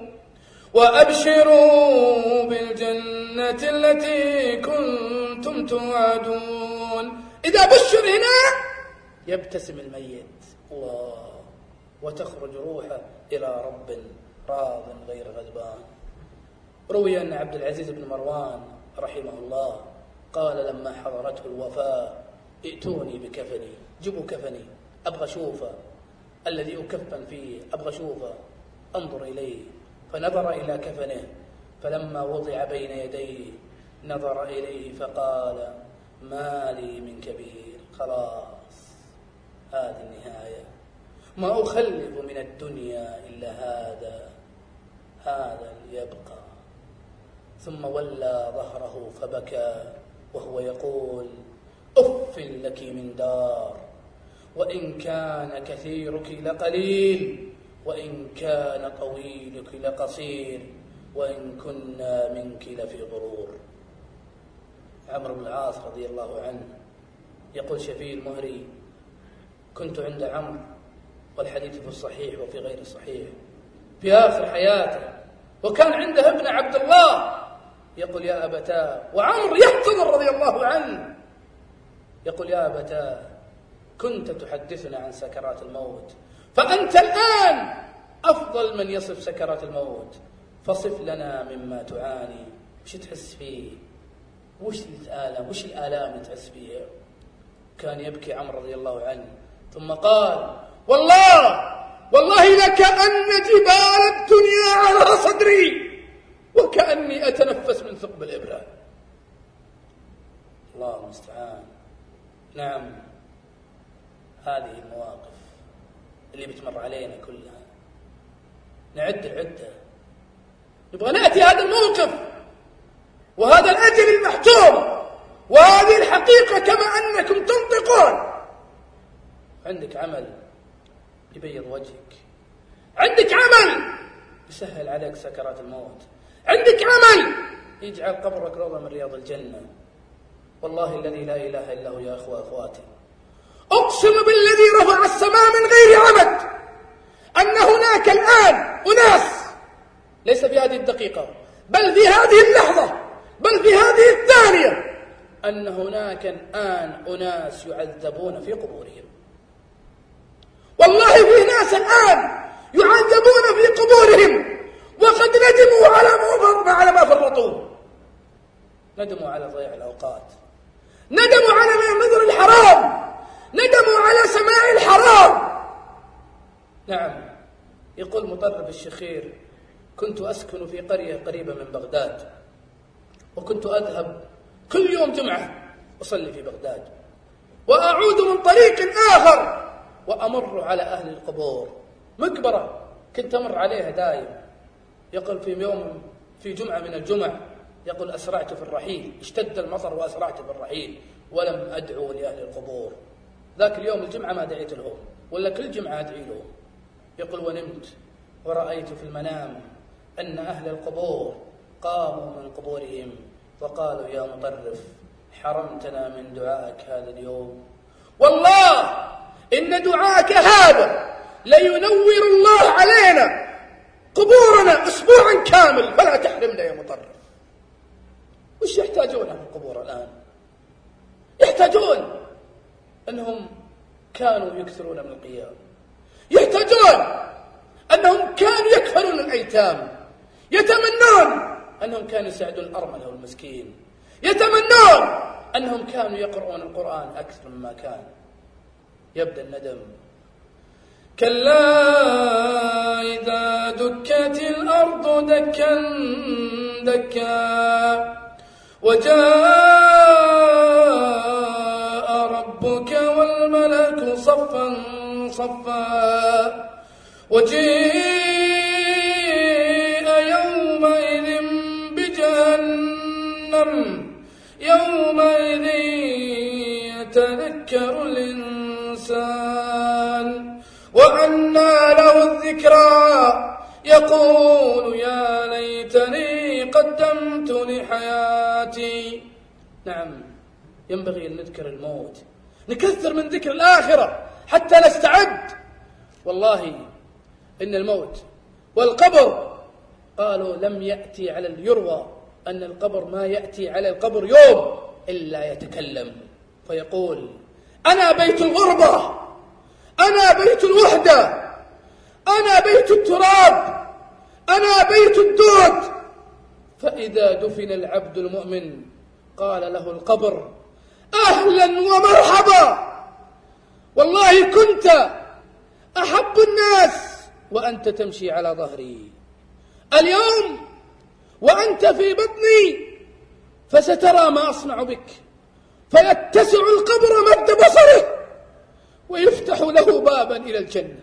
وأبشروا بالجنة التي كنتم توعدون. إذا بشر هنا يبتسم الميت الله وتخرج روحه إلى رب راض غير غضبان. روي أن عبد العزيز بن مروان رحمه الله قال لما حضرته الوفاة ائتوني بكفني، جبوا كفني أبغى أشوفه الذي أكفن فيه، أبغى أشوفه أنظر إليه. فنظر إلى كفنه، فلما وضع بين يديه نظر إليه فقال ما لي من كبير، خلاص هذه النهاية، ما أخلف من الدنيا إلا هذا، هذا يبقى. ثم ولى ظهره فبكى وهو يقول أف لك من دار، وإن كان كثيرك لقليل، وإن كان طويلك لقصير، وإن كنا منك لفي غرور. عمرو بن العاص رضي الله عنه يقول شفيع المهري كنت عند عمرو والحديث في الصحيح وفي غير الصحيح في آخر حياته، وكان عنده ابن عبد الله يقول يا أبتاه، وعمرو يحتضر رضي الله عنه يقول يا أبتاه كنت تحدثنا عن سكرات الموت، فأنت الآن أفضل من يصف سكرات الموت، فصف لنا مما تعاني، وش تحس فيه، وش الآلام، وش الآلام اللي تحس فيها. كان يبكي عمرو رضي الله عنه ثم قال والله والله لكأن جبال الدنيا على صدري وكأني أتنفس من ثقب الإبرة. الله المستعان. نعم هذه المواقف اللي بتمر علينا كلها، نعد العدة، نبغى نأتي هذا الموقف وهذا الأجل المحتوم وهذه الحقيقة كما أنكم تنطقون. عندك عمل يبيض وجهك، عندك عمل يسهل عليك سكرات الموت، عندك عمل يجعل قبرك روضة من رياض الجنة. والله الذي لا إله إلا هو يا أخوة أخواتي، أقسم بالذي رفع السماء من غير عمد أن هناك الآن أناس، ليس في هذه الدقيقة بل في هذه اللحظة بل في هذه الثانية، أن هناك الآن أناس يعذبون في قبورهم. والله في ناس الآن يعذبون في قبورهم وقد ندموا على ما على ما فرطوا، ندموا على ضياع الأوقات، ندموا على نظر الحرام، ندموا على سماع الحرام. نعم يقول مطرب الشخير كنت أسكن في قرية قريبة من بغداد، وكنت أذهب كل يوم جمعة أصلي في بغداد، وأعود من طريق آخر وأمر على أهل القبور، مقبرة كنت أمر عليها دائم. يقول في يوم في جمعة من الجمع يقول أسرعت في الرحيل، اشتد المطر وأسرعت في الرحيل ولم أدعو لأهل القبور. ذاك اليوم الجمعة ما دعيت لهم ولا كل جمعة أدعي لهم. يقول ونمت ورأيت في المنام أن أهل القبور قاموا من قبورهم وقالوا يا مطرف حرمتنا من دعائك هذا اليوم، والله إن دعائك هذا لينور الله علينا قبورنا أسبوعا كامل، فلا تحرمنا يا مطرف. وش يحتاجون أهل القبور الآن؟ يحتاجون أنهم كانوا يكثرون من القيام، يحتاجون أنهم كانوا يكفلون الأيتام، يتمنون أنهم كانوا يساعدون الأرملة والمسكين، يتمنون أنهم كانوا يقرؤون القرآن أكثر مما كان. يبدأ الندم. كلا إذا دكت الأرض دكا دكا وجاء ربك والملك صفا صفا وجيء يومئذ بجهنم يومئذ يتذكر الإنسان وأنى له الذكرى يقول يا ليتني قدمت لحياتي. نعم، ينبغي أن نذكر الموت، نكثر من ذكر الآخرة حتى نستعد. والله إن الموت والقبر قالوا لم يأتي على اليروى أن القبر ما يأتي على القبر يوم إلا يتكلم فيقول أنا بيت الغربة، أنا بيت الوحدة، أنا بيت التراب، أنا بيت الدود. فإذا دفن العبد المؤمن قال له القبر أهلا ومرحبا، والله كنت أحب الناس وأنت تمشي على ظهري، اليوم وأنت في بطني فسترى ما أصنع بك. فيتسع القبر مد بصره ويفتح له بابا إلى الجنة.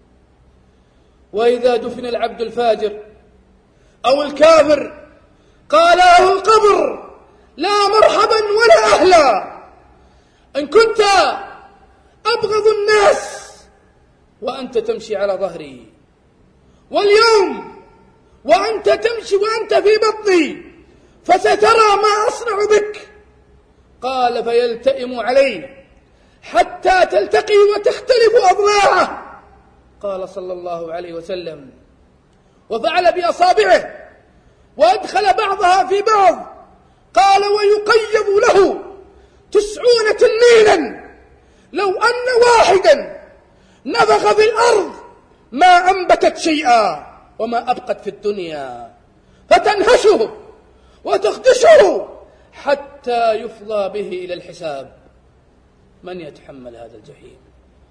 وإذا دفن العبد الفاجر أو الكافر قال له القبر لا مرحبا ولا أهلا، إن كنت أبغض الناس وأنت تمشي على ظهري، واليوم وأنت تمشي وأنت في بطني فسترى ما أصنع بك. قال فيلتئم عليه حتى تلتقي وتختلف أضلاعه. قال صلى الله عليه وسلم وفعل بأصابعه وأدخل بعضها في بعض، قال ويقيض له تسعون تنينا لو أن واحدا نفخ في الأرض ما أنبتت شيئا وما أبقت في الدنيا، فتنهشه وتخدشه حتى يفضى به إلى الحساب. من يتحمل هذا الجحيم؟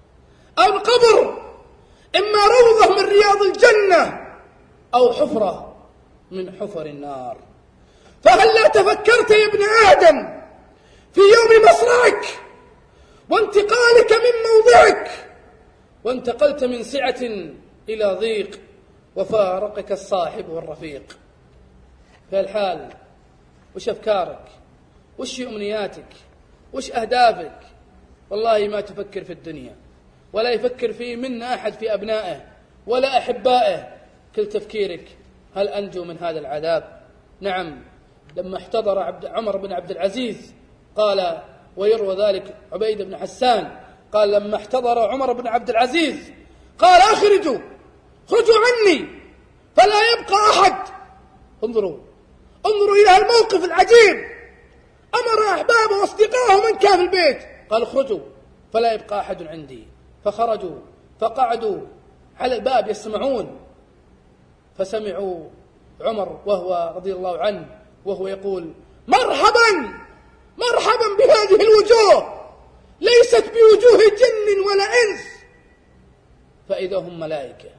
القبر إما روضة من رياض الجنة أو حفرة من حفر النار. فهل لا تفكرت يا ابن آدم في يوم مصرعك وانتقالك من موضعك، وانتقلت من سعة إلى ضيق وفارقك الصاحب والرفيق؟ في الحال وش أفكارك؟ وش أمنياتك؟ وش أهدافك؟ والله ما تفكر في الدنيا، ولا يفكر في منا أحد في أبنائه ولا أحبائه. كل تفكيرك هل أنجو من هذا العذاب؟ نعم، لما احتضر عبد عمر بن عبد العزيز قال، ويروى ذلك عبيد بن حسان قال لما احتضر عمر بن عبد العزيز قال أخرجوا خرجوا عني فلا يبقى أحد. انظروا انظروا إلى الموقف العجيب، أمر أحبابه واصدقائه من كان في البيت قال اخرجوا فلا يبقى أحد عندي. فخرجوا فقعدوا على الباب يسمعون، فسمعوا عمر وهو رضي الله عنه وهو يقول مرحبا مرحبا بهذه الوجوه، ليست بوجوه جن ولا إنس. فإذا هم ملائكة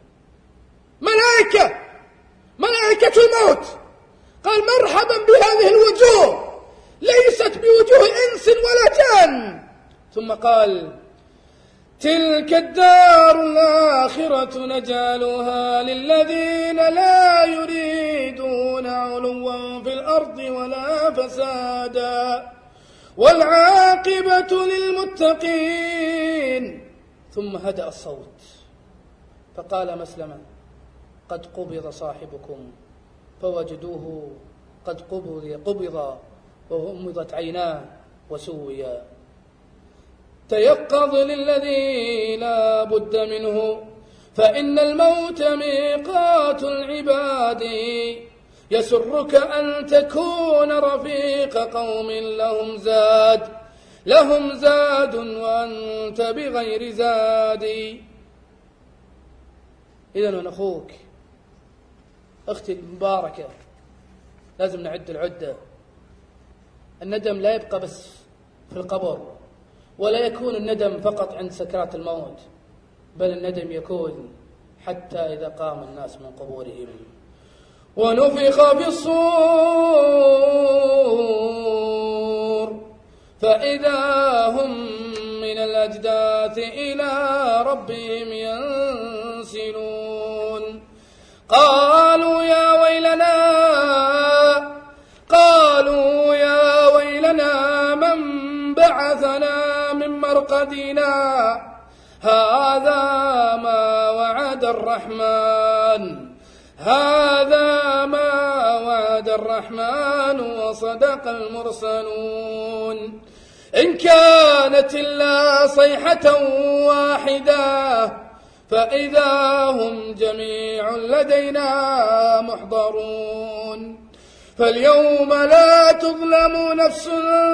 ملائكة ملائكة الموت. قال مرحبا بهذه الوجوه ليست بوجوه إنس ولا جان. ثم قال تلك الدار الآخرة نجعلها للذين لا يريدون علوا في الأرض ولا فسادا والعاقبة للمتقين. ثم هدأ الصوت فقال مسلمة قد قبض صاحبكم، فوجدوه قد قبض قبض وغمضت عيناه وسويا. تيقظ للذي لا بد منه، فإن الموت ميقات العباد. يسرك أن تكون رفيق قوم لهم زاد لهم زاد وأنت بغير زاد. إذن أخوك أختي المباركة لازم نعد العدة، الندم لا يبقى بس في القبر، ولا يكون الندم فقط عند سكرات الموت، بل الندم يكون حتى إذا قام الناس من قبورهم ونفخ في الصور فإذا هم من الأجداث إلى ربهم ينسلون. قالوا يا ويلنا قالوا يا ويلنا من بعثنا من مرقدنا هذا ما وعد الرحمن هذا ما وعد الرحمن وصدق المرسلون. إن كانت إلا صيحة واحدة فإذا هم جميع لدينا محضرون. فاليوم لا تظلم نفس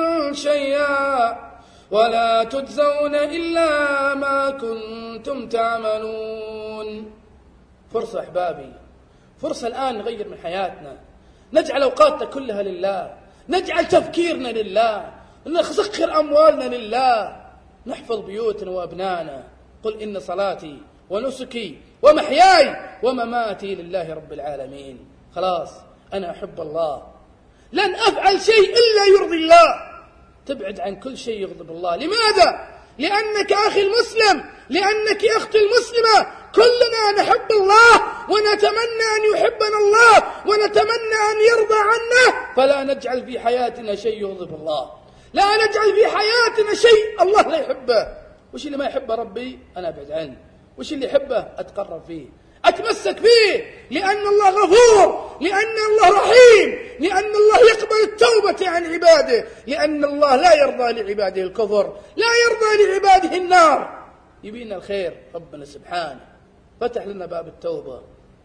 شيئا ولا تجزون إلا ما كنتم تعملون. فرصة أحبابي، فرصة الآن نغير من حياتنا، نجعل أوقاتنا كلها لله، نجعل تفكيرنا لله، نسخر أموالنا لله، نحفظ بيوتنا وأبنانا. قل إن صلاتي ونسكي ومحياي ومماتي لله رب العالمين. خلاص أنا أحب الله، لن أفعل شيء إلا يرضي الله. تبعد عن كل شيء يغضب الله. لماذا؟ لأنك أخي المسلم، لأنك أختي المسلمة، كلنا نحب الله ونتمنى أن يحبنا الله ونتمنى أن يرضى عنا، فلا نجعل في حياتنا شيء يغضب الله، لا نجعل في حياتنا شيء الله لا يحبه. وش اللي ما يحبه ربي أنا أبعد عنه، وش اللي يحبه أتقرب فيه، أتمسك فيه، لأن الله غفور، لأن الله رحيم، لأن الله يقبل التوبة عن عباده، لأن الله لا يرضى لعباده الكفر، لا يرضى لعباده النار. يبينا الخير ربنا سبحانه، فتح لنا باب التوبة،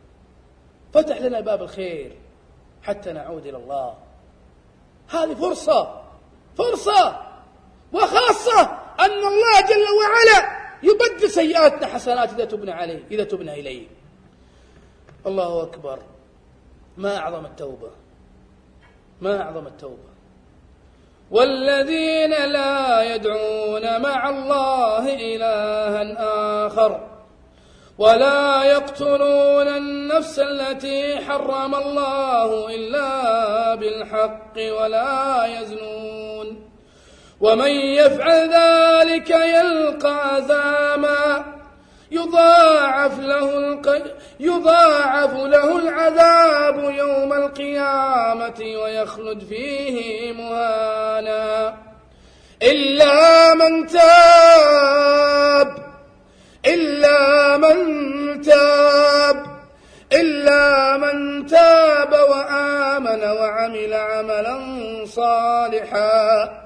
فتح لنا باب الخير حتى نعود إلى الله. هذه فرصة فرصة وخاصة أن الله جل وعلا يبدل سيئاتنا حسنات إذا تبنى عليه إذا تبنى إليه. الله أكبر، ما أعظم التوبة، ما أعظم التوبة. والذين لا يدعون مع الله إلها آخر ولا يقتلون النفس التي حرم الله إلا بالحق ولا يزنون ومن يفعل ذلك يلقى عذابا يضاعف له الق... يضاعف له العذاب يوم القيامة ويخلد فيه مهانا إلا من تاب إلا من تاب إلا من تاب وآمن وعمل عملا صالحا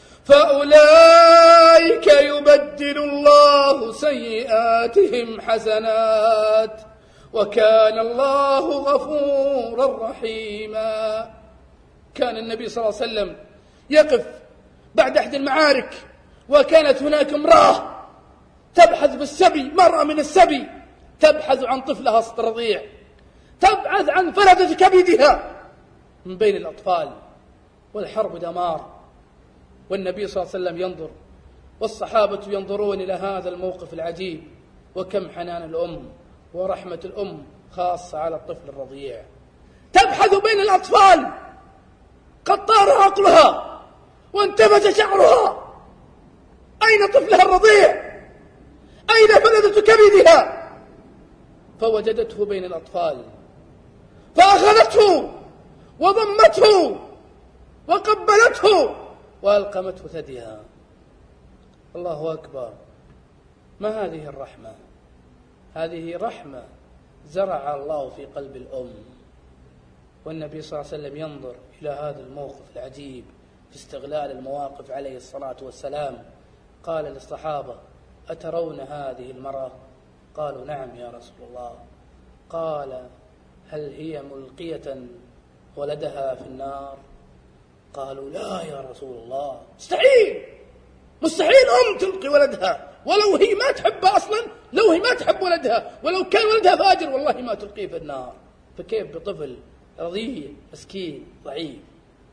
فأولئك يبدل الله سيئاتهم حسنات وكان الله غفورا رحيما. كان النبي صلى الله عليه وسلم يقف بعد أحد المعارك وكانت هناك امرأة تبحث بالسبي، مرأة من السبي تبحث عن طفلها الرضيع، تبحث عن فلذة كبدها من بين الأطفال، والحرب دمار، والنبي صلى الله عليه وسلم ينظر والصحابة ينظرون إلى هذا الموقف العجيب، وكم حنان الأم ورحمة الأم خاصة على الطفل الرضيع. تبحث بين الأطفال، قد طار عقلها وانتفج شعرها، أين طفلها الرضيع؟ أين فلذة كبدها؟ فوجدته بين الأطفال فأخذته وضمته وقبلته وألقمته ثديها. الله أكبر، ما هذه الرحمة؟ هذه رحمة زرع الله في قلب الأم. والنبي صلى الله عليه وسلم ينظر إلى هذا الموقف العجيب في استغلال المواقف عليه الصلاة والسلام. قال للصحابة: أترون هذه المرأة؟ قالوا: نعم يا رسول الله. قال: هل هي ملقية ولدها في النار؟ قالوا: لا يا رسول الله، مستحيل مستحيل أم تلقي ولدها، ولو هي ما تحبه أصلا، لو هي ما تحب ولدها، ولو كان ولدها فاجر والله ما تلقيه في النار، فكيف بطفل رضيع مسكين ضعيف؟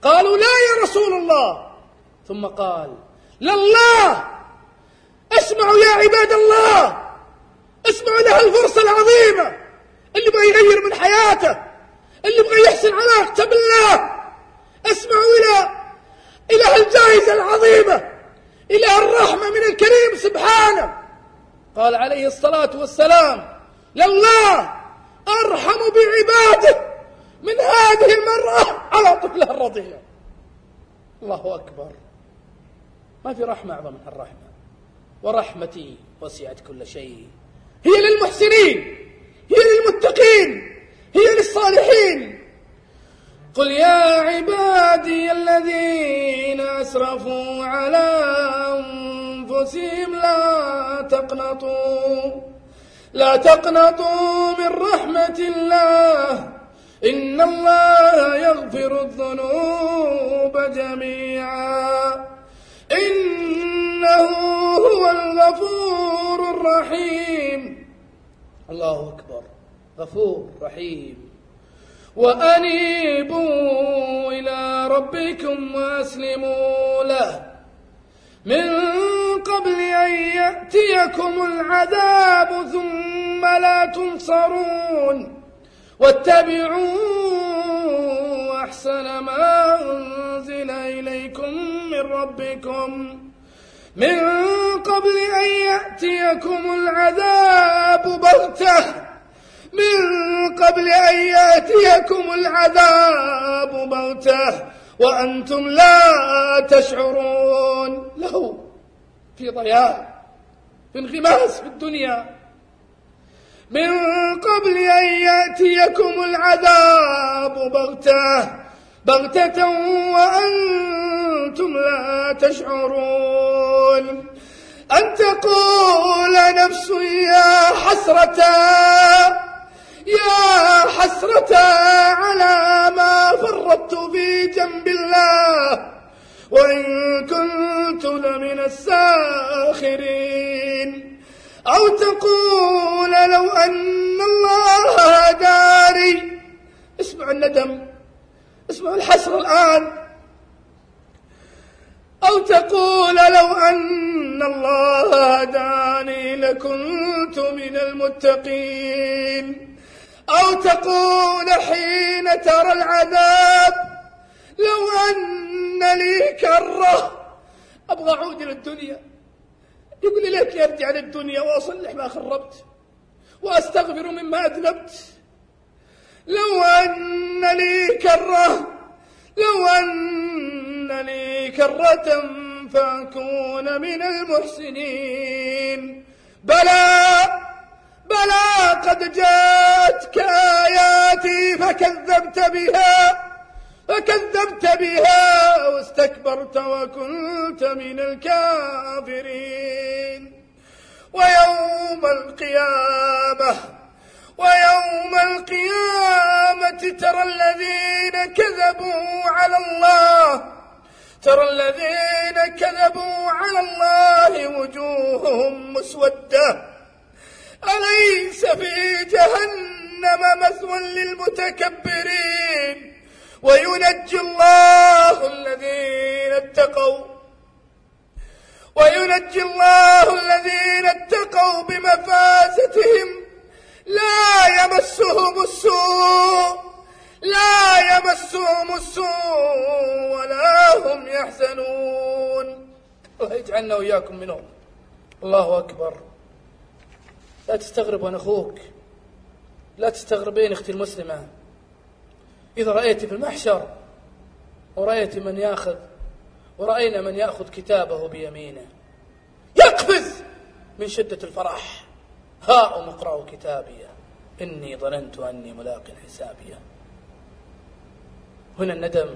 قالوا لا يا رسول الله. ثم قال لله، اسمعوا يا عباد الله، اسمعوا لها الفرصة العظيمة. اللي يبغى يغير من حياته، اللي يبغى يحسن علاقته بالله، اسمعوا إلى إله الجائزة العظيمة، إله الرحمة من الكريم سبحانه. قال عليه الصلاة والسلام لله أرحم بعباده من هذه المرأة على طفلها الرضيع. الله أكبر، ما في رحمة أعظم من الرحمة. ورحمتي وسعت كل شيء، هي للمحسنين، هي للمتقين، هي للصالحين. قل يا عبادي الذين أسرفوا على أنفسهم لا تقنطوا لا تقنطوا من رحمة الله، إن الله يغفر الذنوب جميعا، إنه هو الغفور الرحيم. الله أكبر، غفور رحيم. وأنيبوا إلى ربكم وأسلموا له من قبل أن يأتيكم العذاب ثم لا تنصرون، واتبعوا أحسن ما أنزل إليكم من ربكم من قبل أن يأتيكم العذاب بغتة من قبل أن يأتيكم العذاب بغتة وأنتم لا تشعرون. له في ضياع، في انغماس في الدنيا. من قبل أن يأتيكم العذاب بغتة بغتة وأنتم لا تشعرون، أن تقول نفس يا حسرة يا حسرة على ما فرطت في جنب الله وإن كنت لمن الساخرين، أو تقول لو أن الله هداني. اسمعوا الندم، اسمعوا الحسرة الآن. أو تقول لو أن الله هداني لكنت من المتقين، أو تقول حين ترى العذاب لو أن لي كرة، أبغى أعود إلى الدنيا. يقول لي ليت لي أرجع للدنيا وأصلح ما خربت وأستغفر مما أذنبت. لو أن لي كرة لو أن لي كرة فأكون من المحسنين. بلى بلى قد جاءتك آياتي فكذبت بها فكذبت بها واستكبرت وكنت من الكافرين. ويوم القيامة ويوم القيامة ترى الذين كذبوا على الله ترى الذين كذبوا على الله وجوههم مسودة، أليس في جهنم مثوى للمتكبرين؟ وينجي الله الذين اتقوا وينجي الله الذين اتقوا بمفازتهم لا يمسهم السوء لا يمسهم السوء ولا هم يحزنون. الله يجعلنا وإياكم منهم. الله أكبر. لا تستغرب أخوك، لا تستغربين أختي المسلمة إذا رأيت في المحشر ورأيت من يأخذ ورأينا من يأخذ كتابه بيمينه يقفز من شدة الفرح. هاؤم اقرأوا كتابي إني ظننت أني ملاق حسابي. هنا الندم،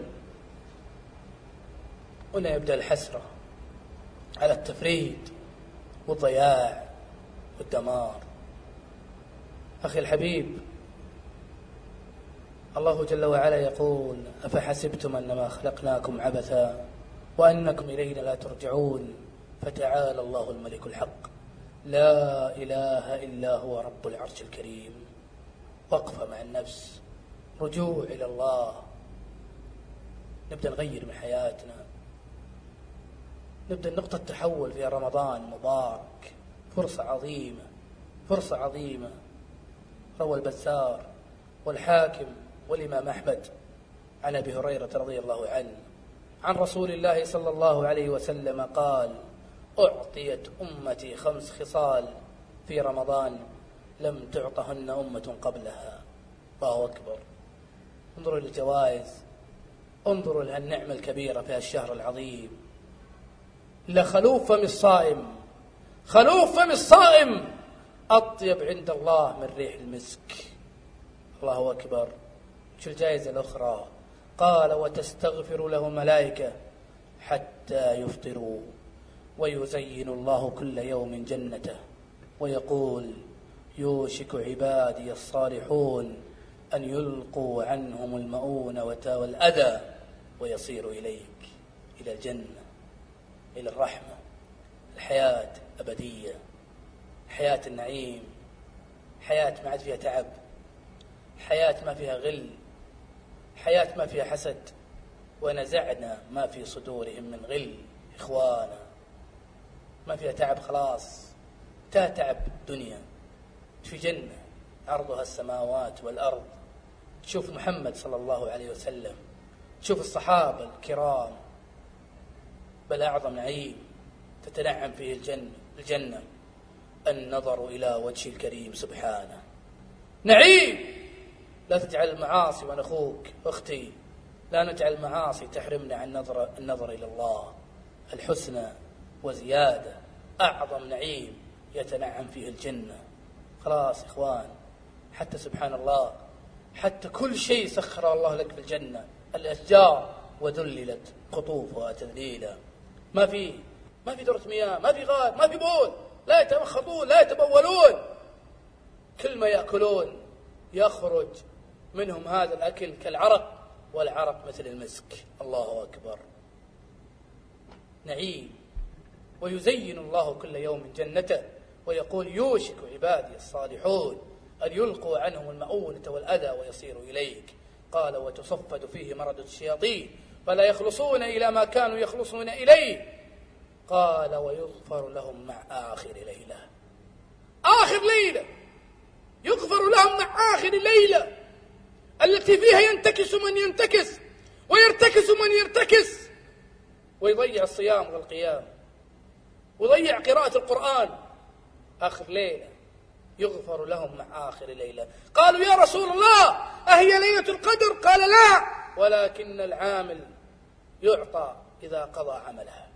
هنا يبدأ الحسرة على التفريط والضياع والدمار. أخي الحبيب، الله جل وعلا يقول أفحسبتم أنما خلقناكم عبثا وأنكم إلينا لا ترجعون فتعالى الله الملك الحق لا إله إلا هو رب العرش الكريم. وقفة مع النفس، رجوع إلى الله، نبدأ نغير من حياتنا، نبدأ نقطة تحول في رمضان مبارك. فرصة عظيمة، فرصة عظيمة. روى البزار والحاكم والإمام أحمد عن أبي هريرة رضي الله عنه عن رسول الله صلى الله عليه وسلم قال: أعطيت أمتي خمس خصال في رمضان لم تعطهن أمة قبلها. الله أكبر. انظروا للجوائز، انظروا لهالنعمة الكبيرة في هالشهر العظيم. لخلوف فم الصائم، خلوف فم الصائم أطيب عند الله من ريح المسك. الله أكبر. شو الجائزة الأخرى؟ قال: وتستغفر له ملائكة حتى يفطروا، ويزين الله كل يوم جنته، ويقول: يوشك عبادي الصالحون أن يلقوا عنهم المؤونة والأذى ويصير إليك، إلى الجنة، إلى الرحمة. الحياة أبدية، حياة النعيم، حياة ما عاد فيها تعب، حياة ما فيها غل، حياة ما فيها حسد. ونزعنا ما في صدورهم من غل. إخوانا، ما فيها تعب خلاص. تتعب الدنيا في جنة عرضها السماوات والأرض. تشوف محمد صلى الله عليه وسلم، تشوف الصحابة الكرام، بل أعظم نعيم تتنعم فيه الجنة الجنة النظر إلى وجه الكريم سبحانه. نعيم. لا تجعل المعاصي، وأنا أخوك أختي، لا نجعل المعاصي تحرمنا عن النظر, النظر إلى الله الحسنى وزيادة. أعظم نعيم يتنعم فيه الجنة. خلاص إخوان، حتى سبحان الله، حتى كل شيء سخر الله لك في الجنة. الأشجار وذللت قطوفها تذليلا. ما في ما في دورة مياه، ما في غار، ما في بول، لا يتمخضون، لا يتبولون. كل ما يأكلون يخرج منهم هذا الأكل كالعرق، والعرق مثل المسك. الله أكبر. نعيم. ويزين الله كل يوم جنته، ويقول: يوشك عبادي الصالحون أن يلقوا عنهم المؤونة والأذى ويصيروا إليك. قال: وتصفد فيه مردة الشياطين فلا يخلصون إلى ما كانوا يخلصون إليه. قال: ويغفر لهم مع آخر ليلة. آخر ليلة يغفر لهم مع آخر ليلة التي فيها ينتكس من ينتكس ويرتكس من يرتكس، ويضيع الصيام والقيام، ويضيع قراءة القرآن. آخر ليلة يغفر لهم مع آخر ليلة. قالوا: يا رسول الله، أهي ليلة القدر؟ قال: لا، ولكن العامل يعطى إذا قضى عمله.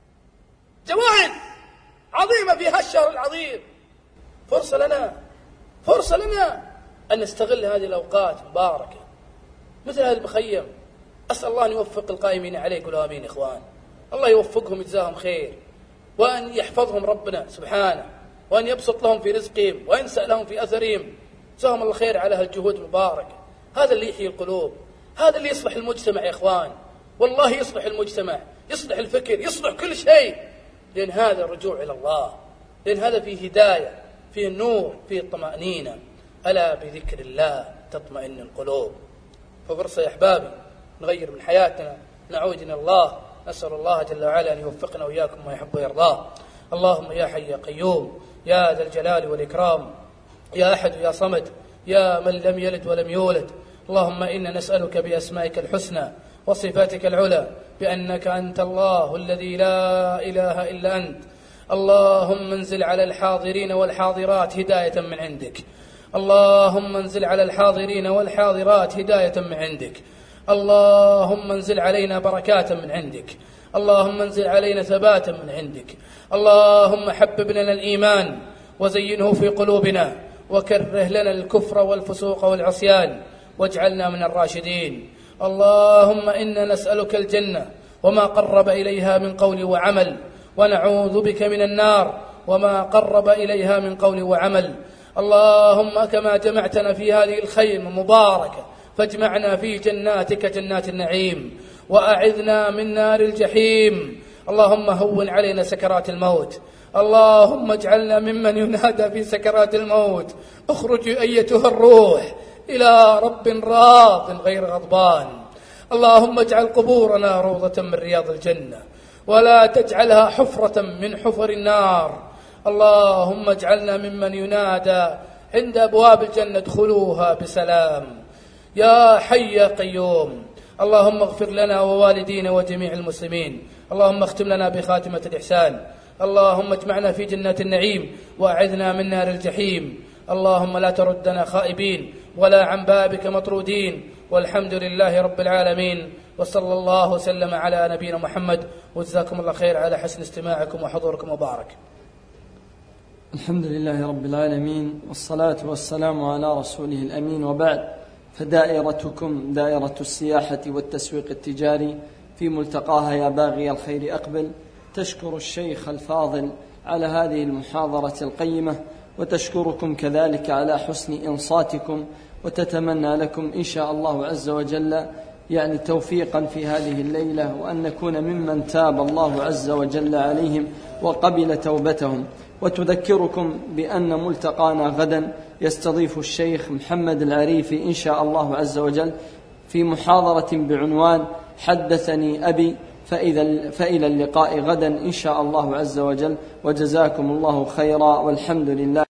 جوائز عظيمة في هالشهر العظيم. فرصة لنا، فرصة لنا أن نستغل هذه الأوقات مباركة مثل هذا المخيم. أسأل الله أن يوفق القائمين عليه. قولوا آمين إخوان. الله يوفقهم يجزاهم خير، وأن يحفظهم ربنا سبحانه، وأن يبسط لهم في رزقهم، وينسأ لهم في أثرهم. جزاهم الله خير على هالجهود المباركة. هذا اللي يحيي القلوب، هذا اللي يصلح المجتمع يا إخوان. والله يصلح المجتمع، يصلح الفكر، يصلح كل شيء. لأن هذا الرجوع إلى الله، لأن هذا فيه هداية، فيه النور، فيه الطمأنينة. ألا بذكر الله تطمئن القلوب. ففرصة يا أحبابي نغير من حياتنا، نعود إلى الله. نسأل الله جل وعلا أن يوفقنا وإياكم ما يحب ويرضاه. اللهم يا حي يا قيوم، يا ذا الجلال والإكرام، يا أحد يا صمد، يا من لم يلد ولم يولد. اللهم إنا نسألك بأسمائك الحسنى وصفاتك العلى بأنك أنت الله الذي لا إله إلا أنت. اللهم انزل على الحاضرين والحاضرات هداية من عندك. اللهم انزل على الحاضرين والحاضرات هداية من عندك. اللهم انزل علينا بركات من عندك. اللهم انزل علينا ثباتا من عندك. اللهم حبب لنا الإيمان وزينه في قلوبنا، وكره لنا الكفر والفسوق والعصيان، واجعلنا من الراشدين. اللهم إنا نسألك الجنة وما قرب إليها من قول وعمل، ونعوذ بك من النار وما قرب إليها من قول وعمل. اللهم كما جمعتنا في هذه الخيمة المباركة فاجمعنا في جناتك جنات النعيم، وأعذنا من نار الجحيم. اللهم هون علينا سكرات الموت. اللهم اجعلنا ممن ينادى في سكرات الموت: اخرج أيتها الروح إلى رب راض غير غضبان. اللهم اجعل قبورنا روضة من رياض الجنة ولا تجعلها حفرة من حفر النار. اللهم اجعلنا ممن ينادى عند أبواب الجنة ادخلوها بسلام. يا حي يا قيوم، اللهم اغفر لنا ووالدينا وجميع المسلمين. اللهم اختم لنا بخاتمة الإحسان. اللهم اجمعنا في جنات النعيم وأعذنا من نار الجحيم. اللهم لا تردنا خائبين ولا عن بابك مطرودين، والحمد لله رب العالمين، وصلى الله وسلم على نبينا محمد، وجزاكم الله خير على حسن استماعكم وحضوركم وبارك. الحمد لله رب العالمين، والصلاة والسلام على رسوله الأمين، وبعد، فدائرتكم دائرة السياحة والتسويق التجاري في ملتقاها يا باغي الخير أقبل تشكر الشيخ الفاضل على هذه المحاضرة القيمة، وتشكركم كذلك على حسن إنصاتكم، وتتمنى لكم إن شاء الله عز وجل يعني توفيقا في هذه الليلة، وأن نكون ممن تاب الله عز وجل عليهم وقبل توبتهم. وتذكركم بأن ملتقانا غدا يستضيف الشيخ محمد العريفي إن شاء الله عز وجل في محاضرة بعنوان حدثني أبي، فإذا فإلى اللقاء غدا إن شاء الله عز وجل، وجزاكم الله خيرا، والحمد لله.